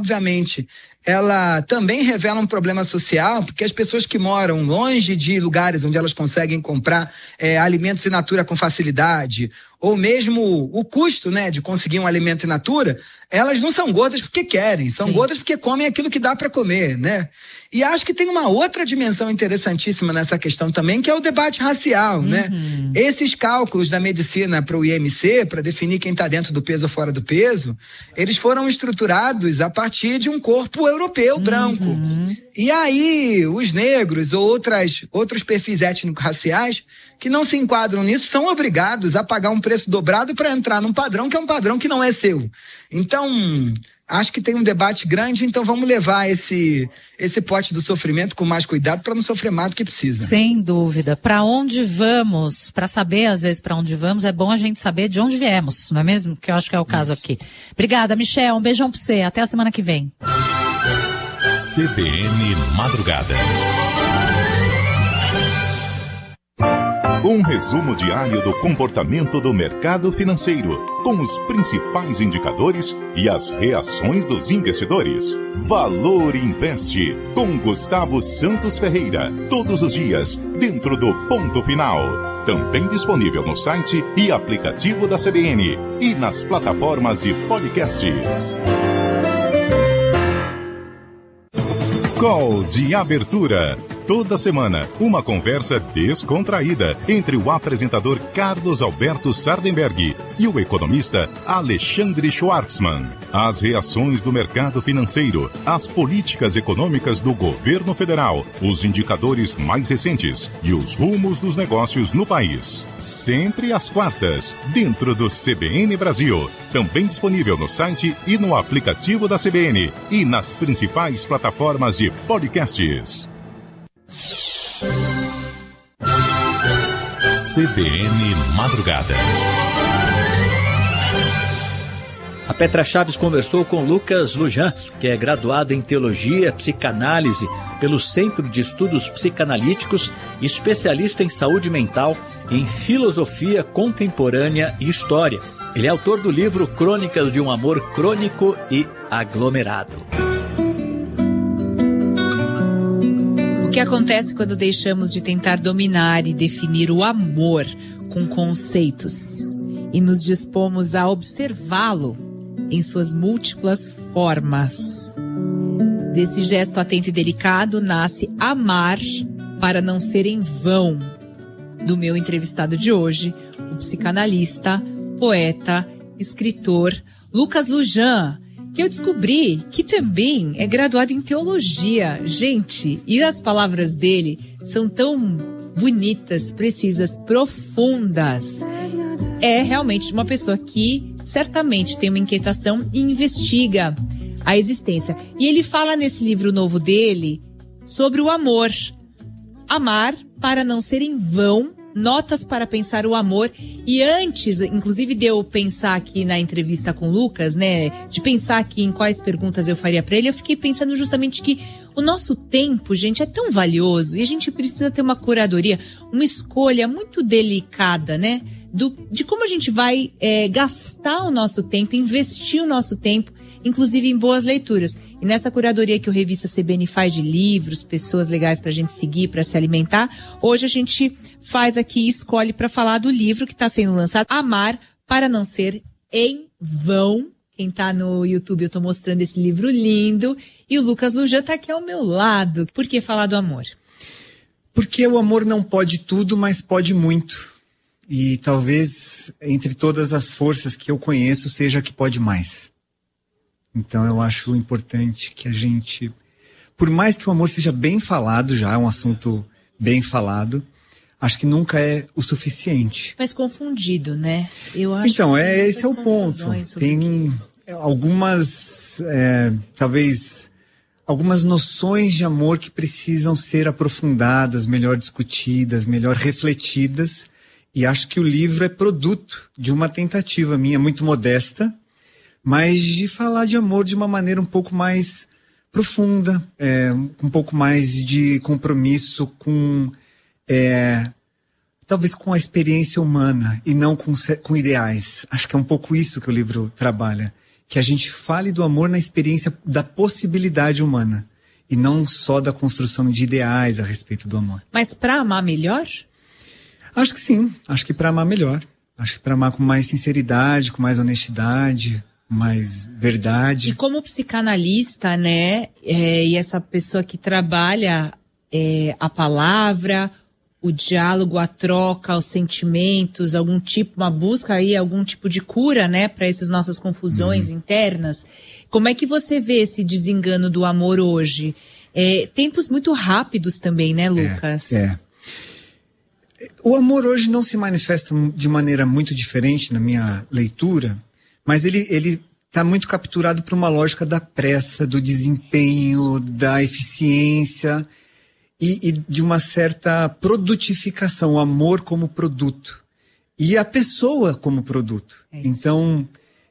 ela também revela um problema social, porque as pessoas que moram longe de lugares onde elas conseguem comprar alimentos in natura com facilidade, ou mesmo o custo, né, de conseguir um alimento in natura, elas não são gordas porque querem, são gordas porque comem aquilo que dá para comer, né? E acho que tem uma outra dimensão interessantíssima nessa questão também, que é o debate racial, né? Esses cálculos da medicina para o IMC, para definir quem está dentro do peso ou fora do peso, eles foram estruturados a partir de um corpo europeu branco. E aí, os negros ou outros perfis étnico-raciais que não se enquadram nisso são obrigados a pagar um preço dobrado para entrar num padrão que é um padrão que não é seu. Então, acho que tem um debate grande, então vamos levar esse pote do sofrimento com mais cuidado para não sofrer mais do que precisa. Sem dúvida. Para onde vamos? Para saber, às vezes, para onde vamos, é bom a gente saber de onde viemos, não é mesmo? Que eu acho que é o caso aqui. Obrigada, Michel. Um beijão para você. Até a semana que vem. CBN Madrugada. Um resumo diário do comportamento do mercado financeiro, com os principais indicadores e as reações dos investidores. Valor Investe, com Gustavo Santos Ferreira, todos os dias, dentro do Ponto Final. Também disponível no site e aplicativo da CBN e nas plataformas de podcasts. Call de abertura. Toda semana, uma conversa descontraída entre o apresentador Carlos Alberto Sardenberg e o economista Alexandre Schwartzman. As reações do mercado financeiro, as políticas econômicas do governo federal, os indicadores mais recentes e os rumos dos negócios no país. Sempre às quartas, dentro do CBN Brasil. Também disponível no site e no aplicativo da CBN e nas principais plataformas de podcasts. CBN Madrugada. A Petra Chaves conversou com Lucas Lujan, que é graduado em Teologia, Psicanálise pelo Centro de Estudos Psicanalíticos, especialista em saúde mental e em filosofia contemporânea e história. Ele é autor do livro Crônicas de um Amor Crônico e Aglomerado. O que acontece quando deixamos de tentar dominar e definir o amor com conceitos e nos dispomos a observá-lo em suas múltiplas formas? Desse gesto atento e delicado nasce amar para não ser em vão, do meu entrevistado de hoje, o psicanalista, poeta, escritor Lucas Lujan, que eu descobri que também é graduado em teologia. Gente, e as palavras dele são tão bonitas, precisas, profundas. É realmente uma pessoa que certamente tem uma inquietação e investiga a existência. E ele fala nesse livro novo dele sobre o amor. Amar para não ser em vão, notas para pensar o amor. E antes, inclusive, de eu pensar aqui na entrevista com o Lucas, né, de pensar aqui em quais perguntas eu faria para ele, eu fiquei pensando justamente que O nosso tempo, gente, é tão valioso e a gente precisa ter uma curadoria, uma escolha muito delicada, né? De como a gente vai gastar o nosso tempo, investir o nosso tempo, inclusive em boas leituras. E nessa curadoria que o Revista CBN faz de livros, pessoas legais pra gente seguir, pra se alimentar, hoje a gente faz aqui, escolhe pra falar do livro que está sendo lançado, Amar para Não Ser em Vão. Quem tá no YouTube, eu tô mostrando esse livro lindo. E o Lucas Lujan tá aqui ao meu lado. Por que falar do amor? Porque o amor não pode tudo, mas pode muito. E talvez, entre todas as forças que eu conheço, seja a que pode mais. Então eu acho importante que a gente... Por mais que o amor seja bem falado já, é um assunto bem falado, acho que nunca é o suficiente. Mas confundido, né? Eu acho então, esse é o ponto. Tem algumas, talvez, algumas noções de amor que precisam ser aprofundadas, melhor discutidas, melhor refletidas. E acho que o livro é produto de uma tentativa minha, muito modesta, mas de falar de amor de uma maneira um pouco mais profunda, um pouco mais de compromisso com... talvez com a experiência humana e não com ideais. Acho que é um pouco isso que o livro trabalha. Que a gente fale do amor na experiência da possibilidade humana e não só da construção de ideais a respeito do amor. Mas para amar melhor? Acho que sim. Acho que para amar melhor. Acho que para amar com mais sinceridade, com mais honestidade, mais verdade. E como psicanalista, né, e essa pessoa que trabalha a palavra, o diálogo, a troca, os sentimentos, uma busca aí, algum tipo de cura, né, para essas nossas confusões internas. Como é que você vê esse desengano do amor hoje? Tempos muito rápidos também, né, Lucas? O amor hoje não se manifesta de maneira muito diferente na minha leitura, mas ele está muito capturado por uma lógica da pressa, do desempenho, da eficiência e de uma certa produtificação, o amor como produto e a pessoa como produto. Então,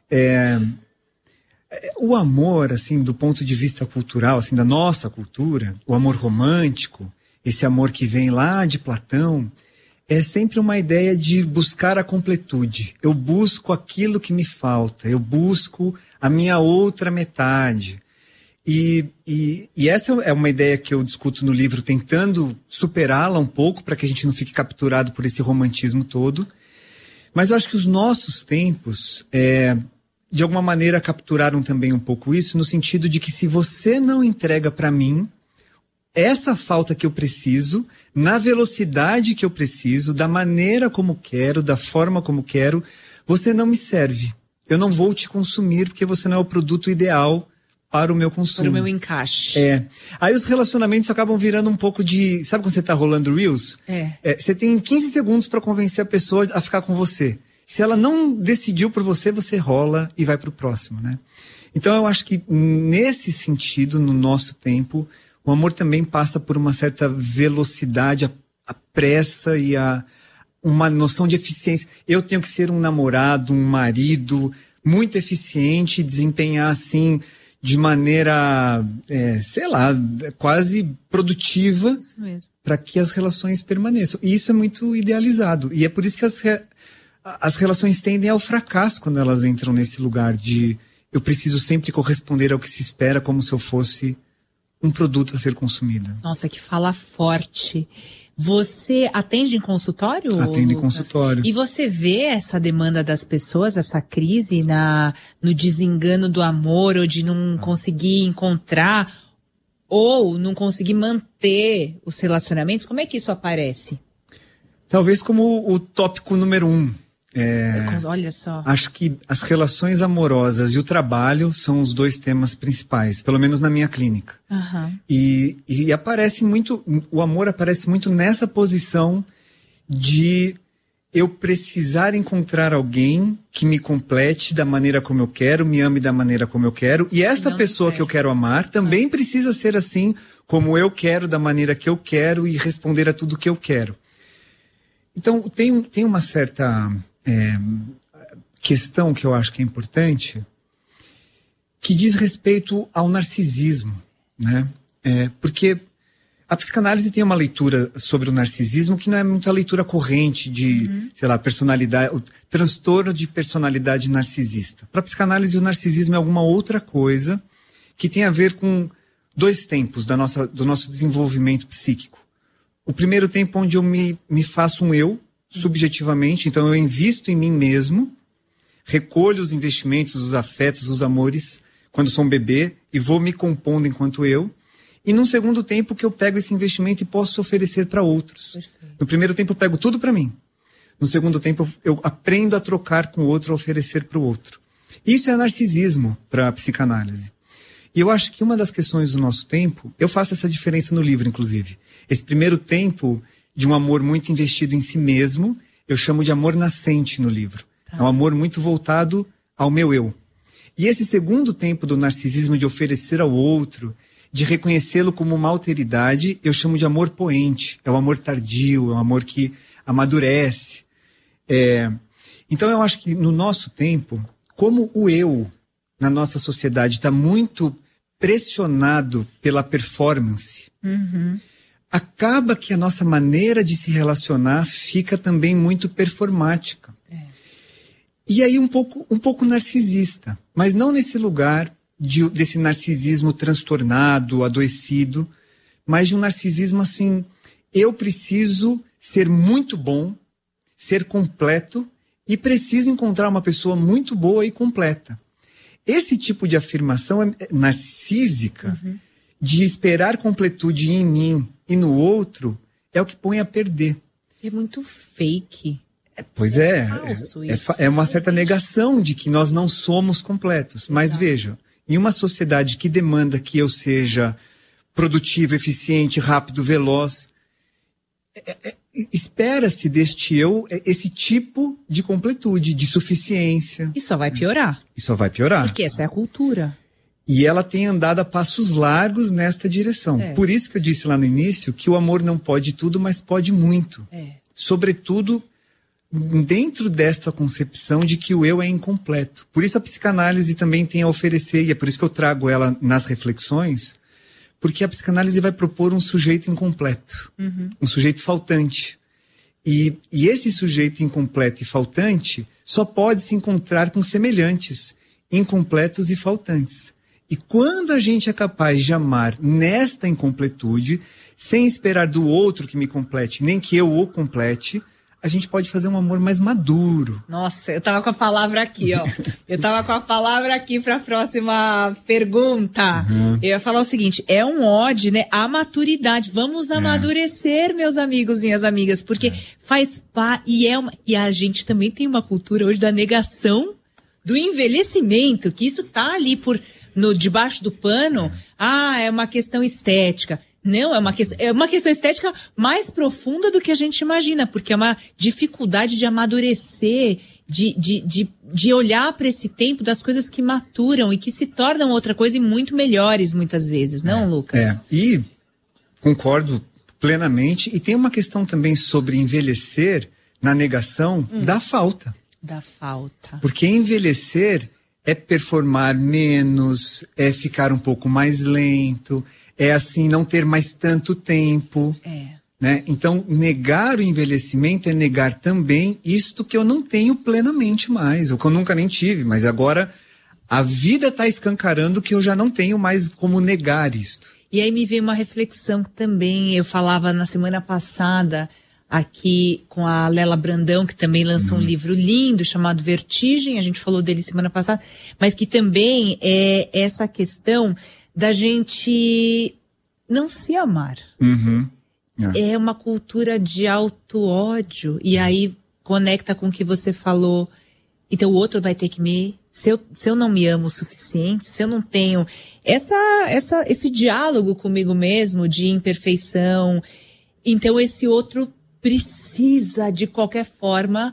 o amor, assim, do ponto de vista cultural, assim, da nossa cultura, o amor romântico, esse amor que vem lá de Platão, é sempre uma ideia de buscar a completude. Eu busco aquilo que me falta, eu busco a minha outra metade. E essa é uma ideia que eu discuto no livro, tentando superá-la um pouco, para que a gente não fique capturado por esse romantismo todo. Mas eu acho que os nossos tempos, de alguma maneira, capturaram também um pouco isso, no sentido de que se você não entrega para mim essa falta que eu preciso, na velocidade que eu preciso, da maneira como quero, da forma como quero, você não me serve. Eu não vou te consumir porque você não é o produto ideal para o meu consumo. Para o meu encaixe. Aí os relacionamentos acabam virando um pouco de... Sabe quando você tá rolando Reels? Você tem 15 segundos para convencer a pessoa a ficar com você. Se ela não decidiu por você, você rola e vai pro próximo, né? Então eu acho que nesse sentido, no nosso tempo, o amor também passa por uma certa velocidade, a pressa e uma noção de eficiência. Eu tenho que ser um namorado, um marido muito eficiente, desempenhar assim de maneira, quase produtiva, para que as relações permaneçam. E isso é muito idealizado. E é por isso que as relações tendem ao fracasso quando elas entram nesse lugar de eu preciso sempre corresponder ao que se espera como se eu fosse um produto a ser consumido. Nossa, que fala forte. Você atende em consultório? Atende em consultório. E você vê essa demanda das pessoas, essa crise no desengano do amor, ou de não conseguir encontrar, ou não conseguir manter os relacionamentos? Como é que isso aparece? Talvez como o tópico número 1. Olha só. Acho que as relações amorosas e o trabalho são os dois temas principais, pelo menos na minha clínica. E aparece muito, o amor aparece muito nessa posição de eu precisar encontrar alguém que me complete da maneira como eu quero, me ame da maneira como eu quero, e esta pessoa que eu quero amar também precisa ser assim como eu quero, da maneira que eu quero, e responder a tudo que eu quero. Então tem uma certa questão que eu acho que é importante, que diz respeito ao narcisismo, né? Porque a psicanálise tem uma leitura sobre o narcisismo que não é muita leitura corrente de, sei lá, personalidade, o transtorno de personalidade narcisista. Para a psicanálise, o narcisismo é alguma outra coisa que tem a ver com 2 tempos do nosso desenvolvimento psíquico. O primeiro tempo onde eu me faço um eu, subjetivamente, então eu invisto em mim mesmo, recolho os investimentos, os afetos, os amores, quando sou um bebê, e vou me compondo enquanto eu. E num segundo tempo que eu pego esse investimento e posso oferecer para outros. Perfeito. No primeiro tempo eu pego tudo para mim. No segundo tempo eu aprendo a trocar com o outro, a oferecer para o outro. Isso é narcisismo para a psicanálise. E eu acho que uma das questões do nosso tempo, eu faço essa diferença no livro, inclusive. Esse primeiro tempo de um amor muito investido em si mesmo, eu chamo de amor nascente no livro. Tá. É um amor muito voltado ao meu eu. E esse segundo tempo do narcisismo de oferecer ao outro, de reconhecê-lo como uma alteridade, eu chamo de amor poente. É o amor tardio, é um amor que amadurece. Então eu acho que no nosso tempo, como o eu na nossa sociedade está muito pressionado pela performance, acaba que a nossa maneira de se relacionar fica também muito performática. E aí um pouco narcisista, mas não nesse lugar desse narcisismo transtornado, adoecido, mas de um narcisismo assim, eu preciso ser muito bom, ser completo e preciso encontrar uma pessoa muito boa e completa. Esse tipo de afirmação é narcísica, de esperar completude em mim e no outro, é o que põe a perder. É muito fake. Pois é uma certa negação de que nós não somos completos. Mas exato. Veja, em uma sociedade que demanda que eu seja produtivo, eficiente, rápido, veloz, espera-se deste eu esse tipo de completude, de suficiência. E só vai piorar. Porque essa é a cultura. E ela tem andado a passos largos nesta direção. Por isso que eu disse lá no início que o amor não pode tudo, mas pode muito. Sobretudo dentro desta concepção de que o eu é incompleto. Por isso a psicanálise também tem a oferecer, e é por isso que eu trago ela nas reflexões, porque a psicanálise vai propor um sujeito incompleto, um sujeito faltante. E esse sujeito incompleto e faltante só pode se encontrar com semelhantes, incompletos e faltantes. E quando a gente é capaz de amar nesta incompletude, sem esperar do outro que me complete, nem que eu o complete, a gente pode fazer um amor mais maduro. Nossa, eu tava com a palavra aqui, ó. Eu tava com a palavra aqui para a próxima pergunta. Eu ia falar o seguinte, é um ode, né, à maturidade. Vamos amadurecer, meus amigos, minhas amigas, porque faz parte, e a gente também tem uma cultura hoje da negação do envelhecimento, que isso tá ali debaixo do pano. É uma questão estética. Não, é uma questão estética mais profunda do que a gente imagina, porque é uma dificuldade de amadurecer, de olhar para esse tempo das coisas que maturam e que se tornam outra coisa e muito melhores muitas vezes, não, Lucas? E concordo plenamente. E tem uma questão também sobre envelhecer na negação da falta. Da falta. Porque envelhecer é performar menos, é ficar um pouco mais lento, é assim, não ter mais tanto tempo. Né? Então, negar o envelhecimento é negar também isto que eu não tenho plenamente mais, ou que eu nunca nem tive, mas agora a vida está escancarando que eu já não tenho mais como negar isto. E aí me veio uma reflexão também, eu falava na semana passada aqui com a Lela Brandão, que também lançou um livro lindo chamado Vertigem, a gente falou dele semana passada, mas que também é essa questão da gente não se amar. É uma cultura de auto-ódio. E aí conecta com o que você falou. Então o outro vai ter que me... Se eu não me amo o suficiente, se eu não tenho esse diálogo comigo mesmo de imperfeição, então esse outro precisa, de qualquer forma,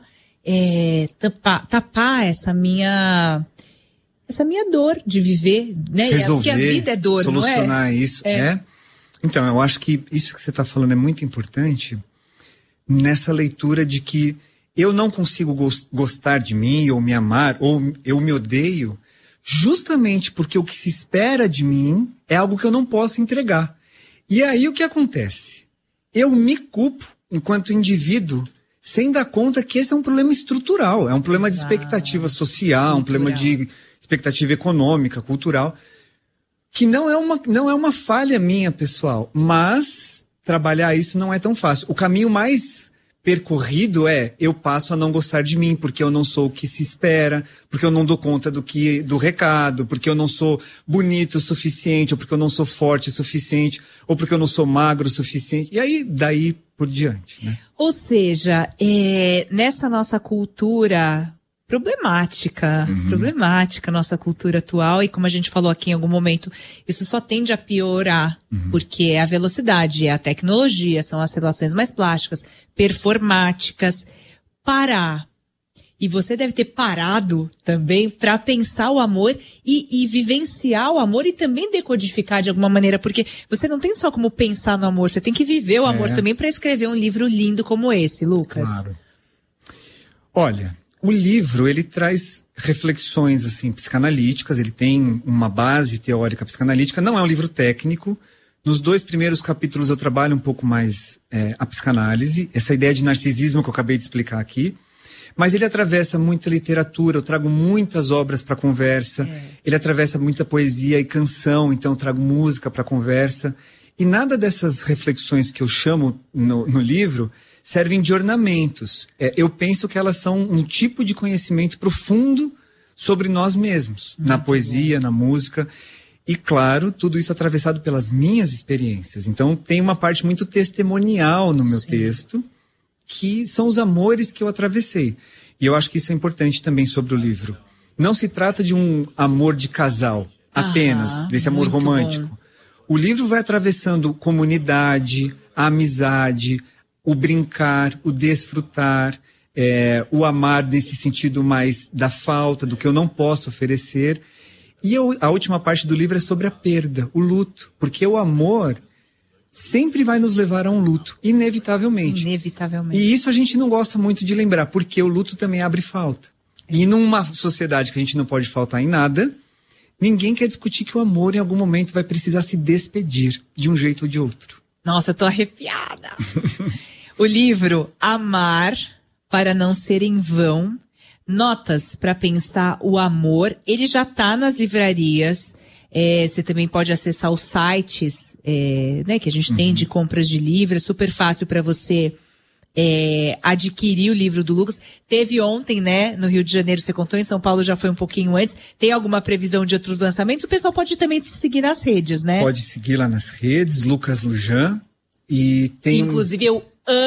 tapar essa minha dor de viver, né? Resolver, porque a vida é dor, solucionar não é? Isso, Então, eu acho que isso que você está falando é muito importante nessa leitura de que eu não consigo gostar de mim, ou me amar, ou eu me odeio, justamente porque o que se espera de mim é algo que eu não posso entregar. E aí o que acontece? Eu me culpo enquanto indivíduo sem dar conta que esse é um problema estrutural, é um problema de expectativa social, um problema de expectativa econômica, cultural, que não é uma falha minha, pessoal, mas trabalhar isso não é tão fácil. O caminho mais percorrido eu passo a não gostar de mim, porque eu não sou o que se espera, porque eu não dou conta do recado, porque eu não sou bonito o suficiente, ou porque eu não sou forte o suficiente, ou porque eu não sou magro o suficiente, e aí, daí por diante, né? Ou seja, nessa nossa cultura problemática, nossa cultura atual, e como a gente falou aqui em algum momento, isso só tende a piorar, porque é a velocidade, é a tecnologia, são as relações mais plásticas, performáticas. Parar. E você deve ter parado também para pensar o amor e vivenciar o amor e também decodificar de alguma maneira, porque você não tem só como pensar no amor, você tem que viver o amor também para escrever um livro lindo como esse, Lucas. Claro. Olha, o livro, ele traz reflexões, assim, psicanalíticas, ele tem uma base teórica psicanalítica, não é um livro técnico. Nos 2 primeiros capítulos eu trabalho um pouco mais a psicanálise, essa ideia de narcisismo que eu acabei de explicar aqui, mas ele atravessa muita literatura, eu trago muitas obras para conversa, ele atravessa muita poesia e canção, então eu trago música para conversa, e nada dessas reflexões que eu chamo no livro servem de ornamentos. Eu penso que elas são um tipo de conhecimento profundo sobre nós mesmos, na poesia, na música, e claro, tudo isso atravessado pelas minhas experiências. Então tem uma parte muito testemunial no meu texto, que são os amores que eu atravessei. E eu acho que isso é importante também sobre o livro. Não se trata de um amor de casal, apenas, desse amor romântico. Bom. O livro vai atravessando comunidade, a amizade, o brincar, o desfrutar, o amar nesse sentido mais da falta, do que eu não posso oferecer. E a última parte do livro é sobre a perda, o luto. Porque o amor sempre vai nos levar a um luto, inevitavelmente. Inevitavelmente. E isso a gente não gosta muito de lembrar, porque o luto também abre falta. E numa sociedade que a gente não pode faltar em nada, ninguém quer discutir que o amor em algum momento vai precisar se despedir, de um jeito ou de outro. Nossa, eu tô arrepiada. O livro Amar para não ser em vão, notas para pensar o amor, ele já tá nas livrarias. Você também pode acessar os sites que a gente tem de compras de livro, é super fácil para você adquirir o livro do Lucas. Teve ontem, né, no Rio de Janeiro, você contou, em São Paulo já foi um pouquinho antes. Tem alguma previsão de outros lançamentos? O pessoal pode também te seguir nas redes, né? Pode seguir lá nas redes, Lucas Lujan. E tem... Inclusive eu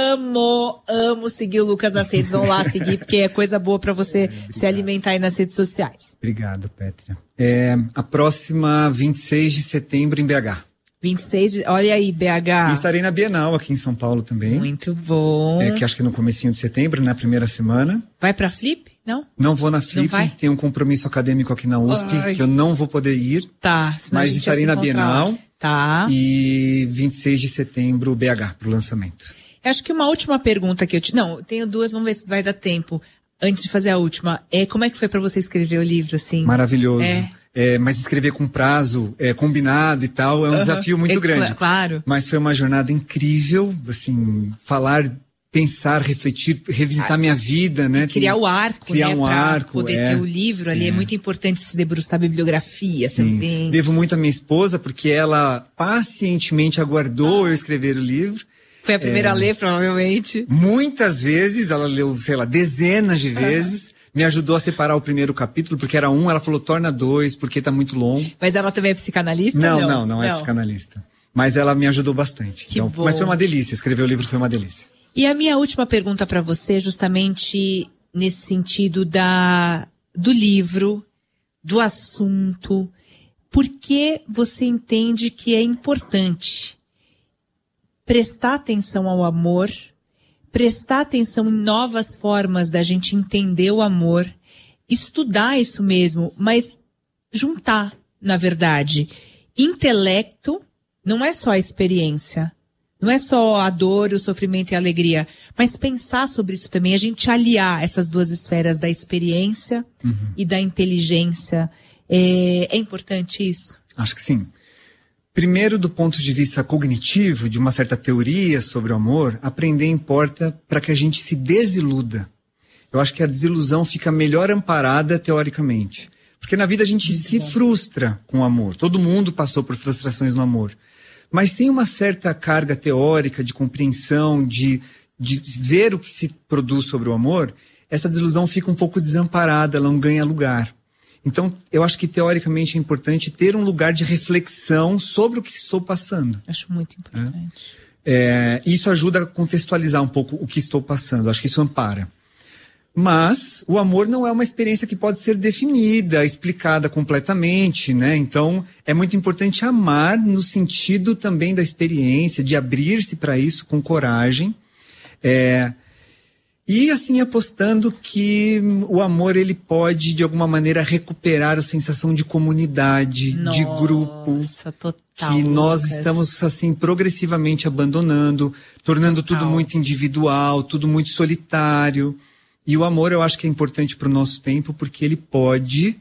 amo seguir o Lucas nas redes. Vão lá seguir, porque é coisa boa para você se alimentar aí nas redes sociais. Obrigado, Pétria. A próxima 26 de setembro em BH. Olha aí, BH. E estarei na Bienal aqui em São Paulo também. Muito bom. Que acho que no comecinho de setembro, na primeira semana. Vai pra Flip? Não? Não vou na Flip, tenho um compromisso acadêmico aqui na USP, que eu não vou poder ir. Tá. Mas estarei na Bienal. Tá. E 26 de setembro, BH, pro lançamento. Acho que uma última pergunta que eu te... Não, tenho duas, vamos ver se vai dar tempo. Antes de fazer a última, como é que foi pra você escrever o livro, assim? Maravilhoso. Mas escrever com prazo combinado e tal é um desafio muito grande. Claro. Mas foi uma jornada incrível, assim, falar, pensar, refletir, revisitar minha vida, né? Criar o arco, criar um arco, poder ter o livro ali. É muito importante se debruçar a bibliografia também. Devo muito à minha esposa, porque ela pacientemente aguardou eu escrever o livro. Foi a primeira a ler, provavelmente. Muitas vezes, ela leu, sei lá, dezenas de vezes. Me ajudou a separar o primeiro capítulo, porque era 1, ela falou, torna 2, porque tá muito longo. Mas ela também é psicanalista? Não é psicanalista. Mas ela me ajudou bastante. Que bom. Mas foi uma delícia, escrever o livro foi uma delícia. E a minha última pergunta para você, justamente nesse sentido do livro, do assunto. Por que você entende que é importante prestar atenção ao amor, prestar atenção em novas formas da gente entender o amor, estudar isso mesmo, mas juntar, na verdade, intelecto, não é só a experiência, não é só a dor, o sofrimento e a alegria, mas pensar sobre isso também, a gente aliar essas duas esferas da experiência e da inteligência. É importante isso? Acho que sim. Primeiro, do ponto de vista cognitivo, de uma certa teoria sobre o amor, aprender importa para que a gente se desiluda. Eu acho que a desilusão fica melhor amparada teoricamente. Porque na vida a gente se frustra com o amor. Todo mundo passou por frustrações no amor. Mas sem uma certa carga teórica de compreensão, de ver o que se produz sobre o amor, essa desilusão fica um pouco desamparada, ela não ganha lugar. Então, eu acho que teoricamente é importante ter um lugar de reflexão sobre o que estou passando. Acho muito importante. Isso ajuda a contextualizar um pouco o que estou passando. Acho que isso ampara. Mas o amor não é uma experiência que pode ser definida, explicada completamente, né? Então, é muito importante amar no sentido também da experiência, de abrir-se para isso com coragem. E assim, apostando que o amor, ele pode, de alguma maneira, recuperar a sensação de comunidade, de grupo, total, que nós Lucas. estamos, assim, progressivamente abandonando, tornando Total. tudo muito individual, tudo muito solitário. E o amor, eu acho que é importante para o nosso tempo, porque ele pode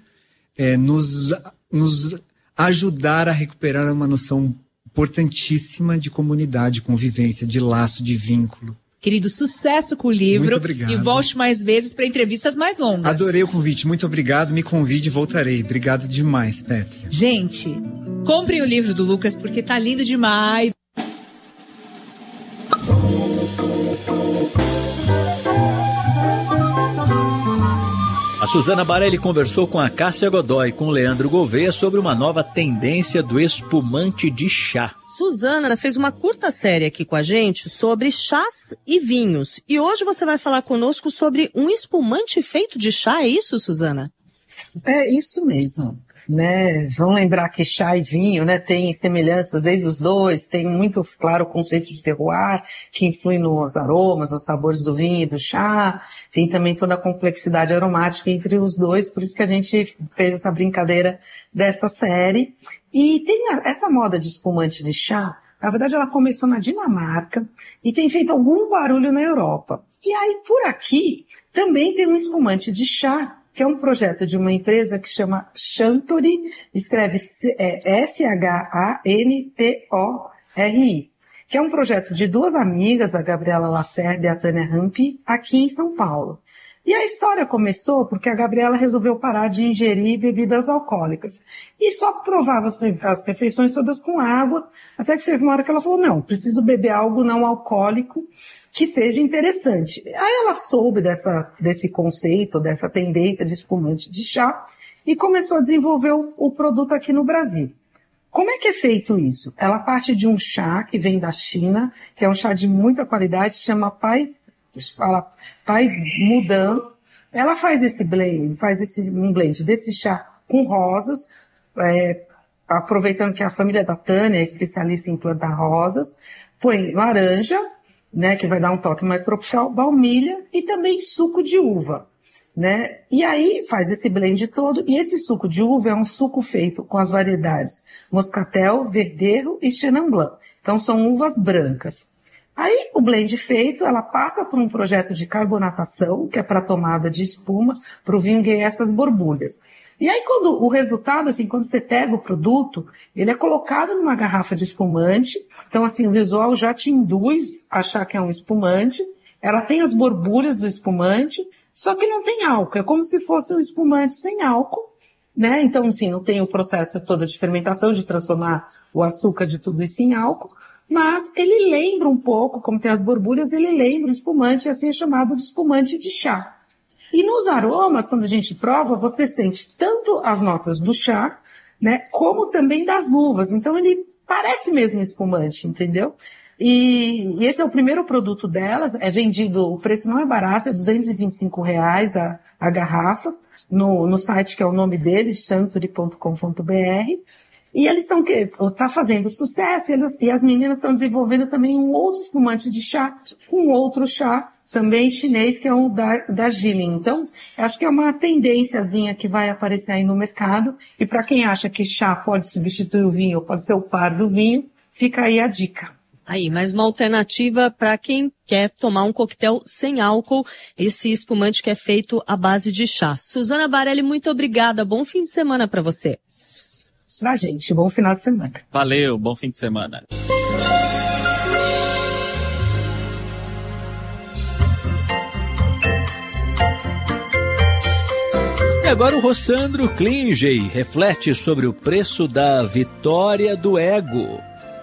nos ajudar a recuperar uma noção importantíssima de comunidade, convivência, de laço, de vínculo. Querido, sucesso com o livro. Muito obrigado. E volte mais vezes para entrevistas mais longas. Adorei o convite, muito obrigado. Me convide e voltarei. Obrigado demais, Pétria. Gente, comprem o livro do Lucas porque tá lindo demais. A Suzana Barelli conversou com a Cássia Godoy e com o Leandro Gouveia sobre uma nova tendência do espumante de chá. Suzana fez uma curta série aqui com a gente sobre chás e vinhos. E hoje você vai falar conosco sobre um espumante feito de chá, é isso, Suzana? É isso mesmo, né? Vamos lembrar que chá e vinho, né, tem semelhanças desde os dois, tem muito claro o conceito de terroir, que influi nos aromas, nos sabores do vinho e do chá, tem também toda a complexidade aromática entre os dois, por isso que a gente fez essa brincadeira dessa série. E tem essa moda de espumante de chá, na verdade ela começou na Dinamarca e tem feito algum barulho na Europa. E aí por aqui também tem um espumante de chá, que é um projeto de uma empresa que chama Chantori, escreve S-H-A-N-T-O-R-I, que é um projeto de duas amigas, a Gabriela Lacerda e a Tânia Rampi, aqui em São Paulo. E a história começou porque a Gabriela resolveu parar de ingerir bebidas alcoólicas. E só provava as refeições todas com água, até que teve uma hora que ela falou, não, preciso beber algo não alcoólico, que seja interessante. Aí ela soube desse conceito, dessa tendência de espumante de chá e começou a desenvolver o produto aqui no Brasil. Como é que é feito isso? Ela parte de um chá que vem da China, que é um chá de muita qualidade, chama Pai Mudan. Ela faz um blend desse chá com rosas, aproveitando que a família da Tânia é especialista em plantar rosas, põe laranja, né, que vai dar um toque mais tropical, baunilha e também suco de uva, né? E aí faz esse blend todo, e esse suco de uva é um suco feito com as variedades Moscatel, Verdejo e Chenin Blanc. Então são uvas brancas. Aí o blend feito, ela passa por um projeto de carbonatação, que é para tomada de espuma, para o vinho ganhar essas borbulhas. E aí quando o resultado, assim, quando você pega o produto, ele é colocado numa garrafa de espumante, então assim, o visual já te induz a achar que é um espumante, ela tem as borbulhas do espumante, só que não tem álcool, é como se fosse um espumante sem álcool, né? Então assim, não tem o processo todo de fermentação, de transformar o açúcar de tudo isso em álcool, mas ele lembra um pouco, como tem as borbulhas, ele lembra o espumante, assim é chamado de espumante de chá. E nos aromas, quando a gente prova, você sente tanto as notas do chá, né, como também das uvas. Então ele parece mesmo espumante, entendeu? E esse é o primeiro produto delas, é vendido, o preço não é barato, é R$225 a garrafa, no site que é o nome deles, chantori.com.br. E eles tá fazendo sucesso, e as meninas estão desenvolvendo também um outro espumante de chá, um outro chá, também chinês, que é o Darjeeling. Então, acho que é uma tendênciazinha que vai aparecer aí no mercado. E para quem acha que chá pode substituir o vinho, ou pode ser o par do vinho, fica aí a dica. Aí, mais uma alternativa para quem quer tomar um coquetel sem álcool, esse espumante que é feito à base de chá. Suzana Barelli, muito obrigada. Bom fim de semana para você. pra gente. Bom final de semana. Valeu, bom fim de semana. E agora o Rossandro Klingey reflete sobre o preço da vitória do ego.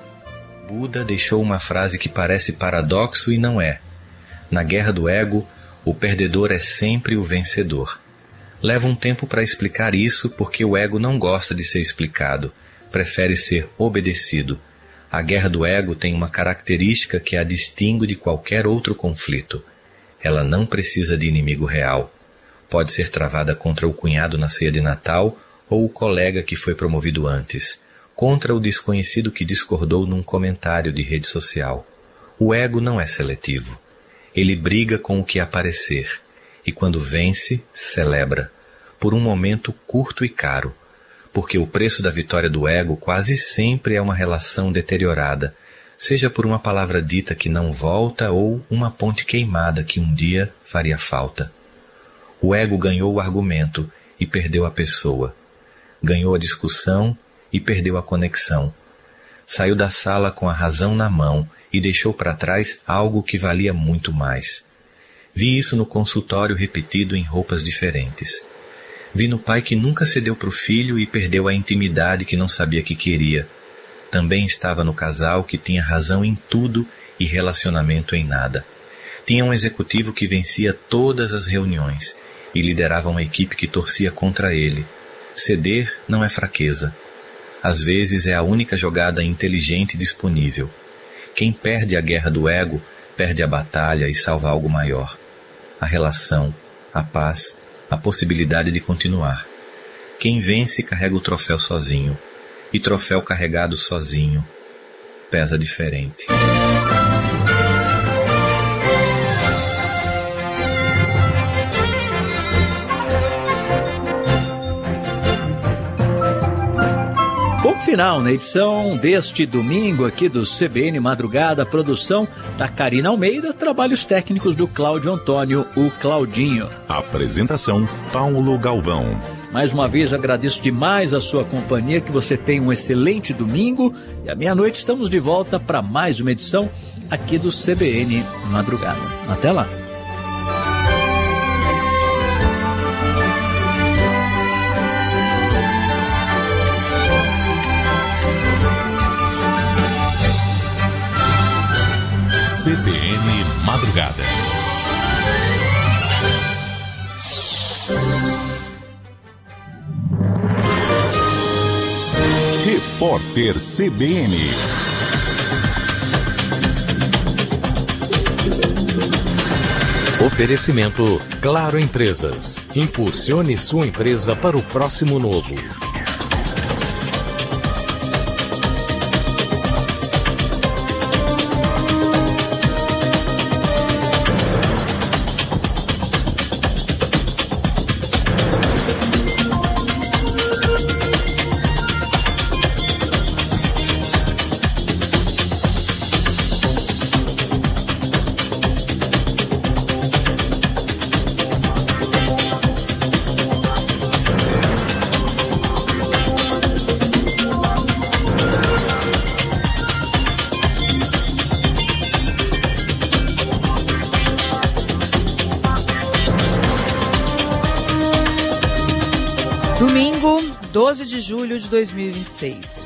Buda deixou uma frase que parece paradoxo e não é. Na guerra do ego, o perdedor é sempre o vencedor. Leva um tempo para explicar isso porque o ego não gosta de ser explicado, prefere ser obedecido. A guerra do ego tem uma característica que a distingue de qualquer outro conflito. Ela não precisa de inimigo real. Pode ser travada contra o cunhado na ceia de Natal ou o colega que foi promovido antes, contra o desconhecido que discordou num comentário de rede social. O ego não é seletivo. Ele briga com o que aparecer e, quando vence, celebra, por um momento curto e caro, porque o preço da vitória do ego quase sempre é uma relação deteriorada, seja por uma palavra dita que não volta ou uma ponte queimada que um dia faria falta. O ego ganhou o argumento e perdeu a pessoa. Ganhou a discussão e perdeu a conexão. Saiu da sala com a razão na mão e deixou para trás algo que valia muito mais. Vi isso no consultório repetido em roupas diferentes. Vi no pai que nunca cedeu para o filho e perdeu a intimidade que não sabia que queria. Também estava no casal que tinha razão em tudo e relacionamento em nada. Tinha um executivo que vencia todas as reuniões e liderava uma equipe que torcia contra ele. Ceder não é fraqueza. Às vezes é a única jogada inteligente disponível. Quem perde a guerra do ego, perde a batalha e salva algo maior. A relação, a paz, a possibilidade de continuar. Quem vence carrega o troféu sozinho. E troféu carregado sozinho pesa diferente. Final na edição deste domingo aqui do CBN Madrugada, produção da Karina Almeida, trabalhos técnicos do Cláudio Antônio, o Claudinho. Apresentação, Paulo Galvão. Mais uma vez agradeço demais a sua companhia, que você tenha um excelente domingo e à meia-noite estamos de volta para mais uma edição aqui do CBN Madrugada. Até lá. CBN Madrugada. Repórter CBN. Oferecimento Claro Empresas. Impulsione sua empresa para o próximo novo. Domingo, 12 de julho de 2026.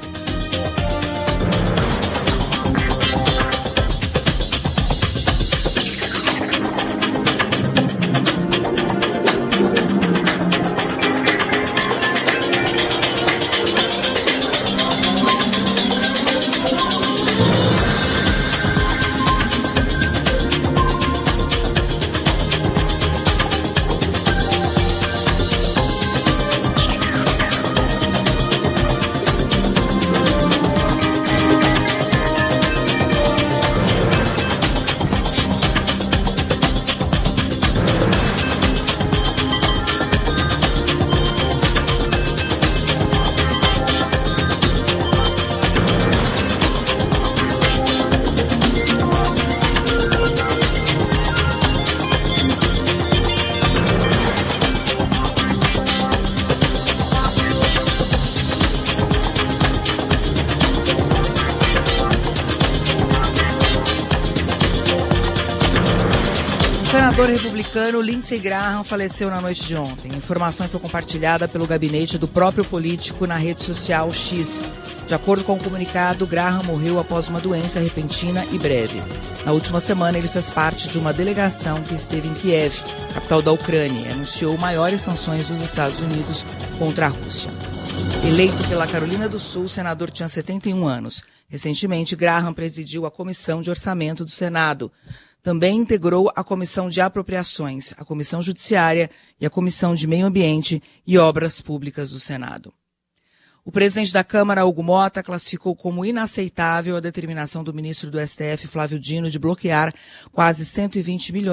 senador republicano Lindsey Graham faleceu na noite de ontem. A informação foi compartilhada pelo gabinete do próprio político na rede social X. De acordo com o comunicado, Graham morreu após uma doença repentina e breve. Na última semana, ele fez parte de uma delegação que esteve em Kiev, capital da Ucrânia, e anunciou maiores sanções dos Estados Unidos contra a Rússia. Eleito pela Carolina do Sul, o senador tinha 71 anos. Recentemente, Graham presidiu a Comissão de Orçamento do Senado. Também integrou a Comissão de Apropriações, a Comissão Judiciária e a Comissão de Meio Ambiente e Obras Públicas do Senado. O presidente da Câmara, Hugo Mota, classificou como inaceitável a determinação do ministro do STF, Flávio Dino, de bloquear quase 120 milhões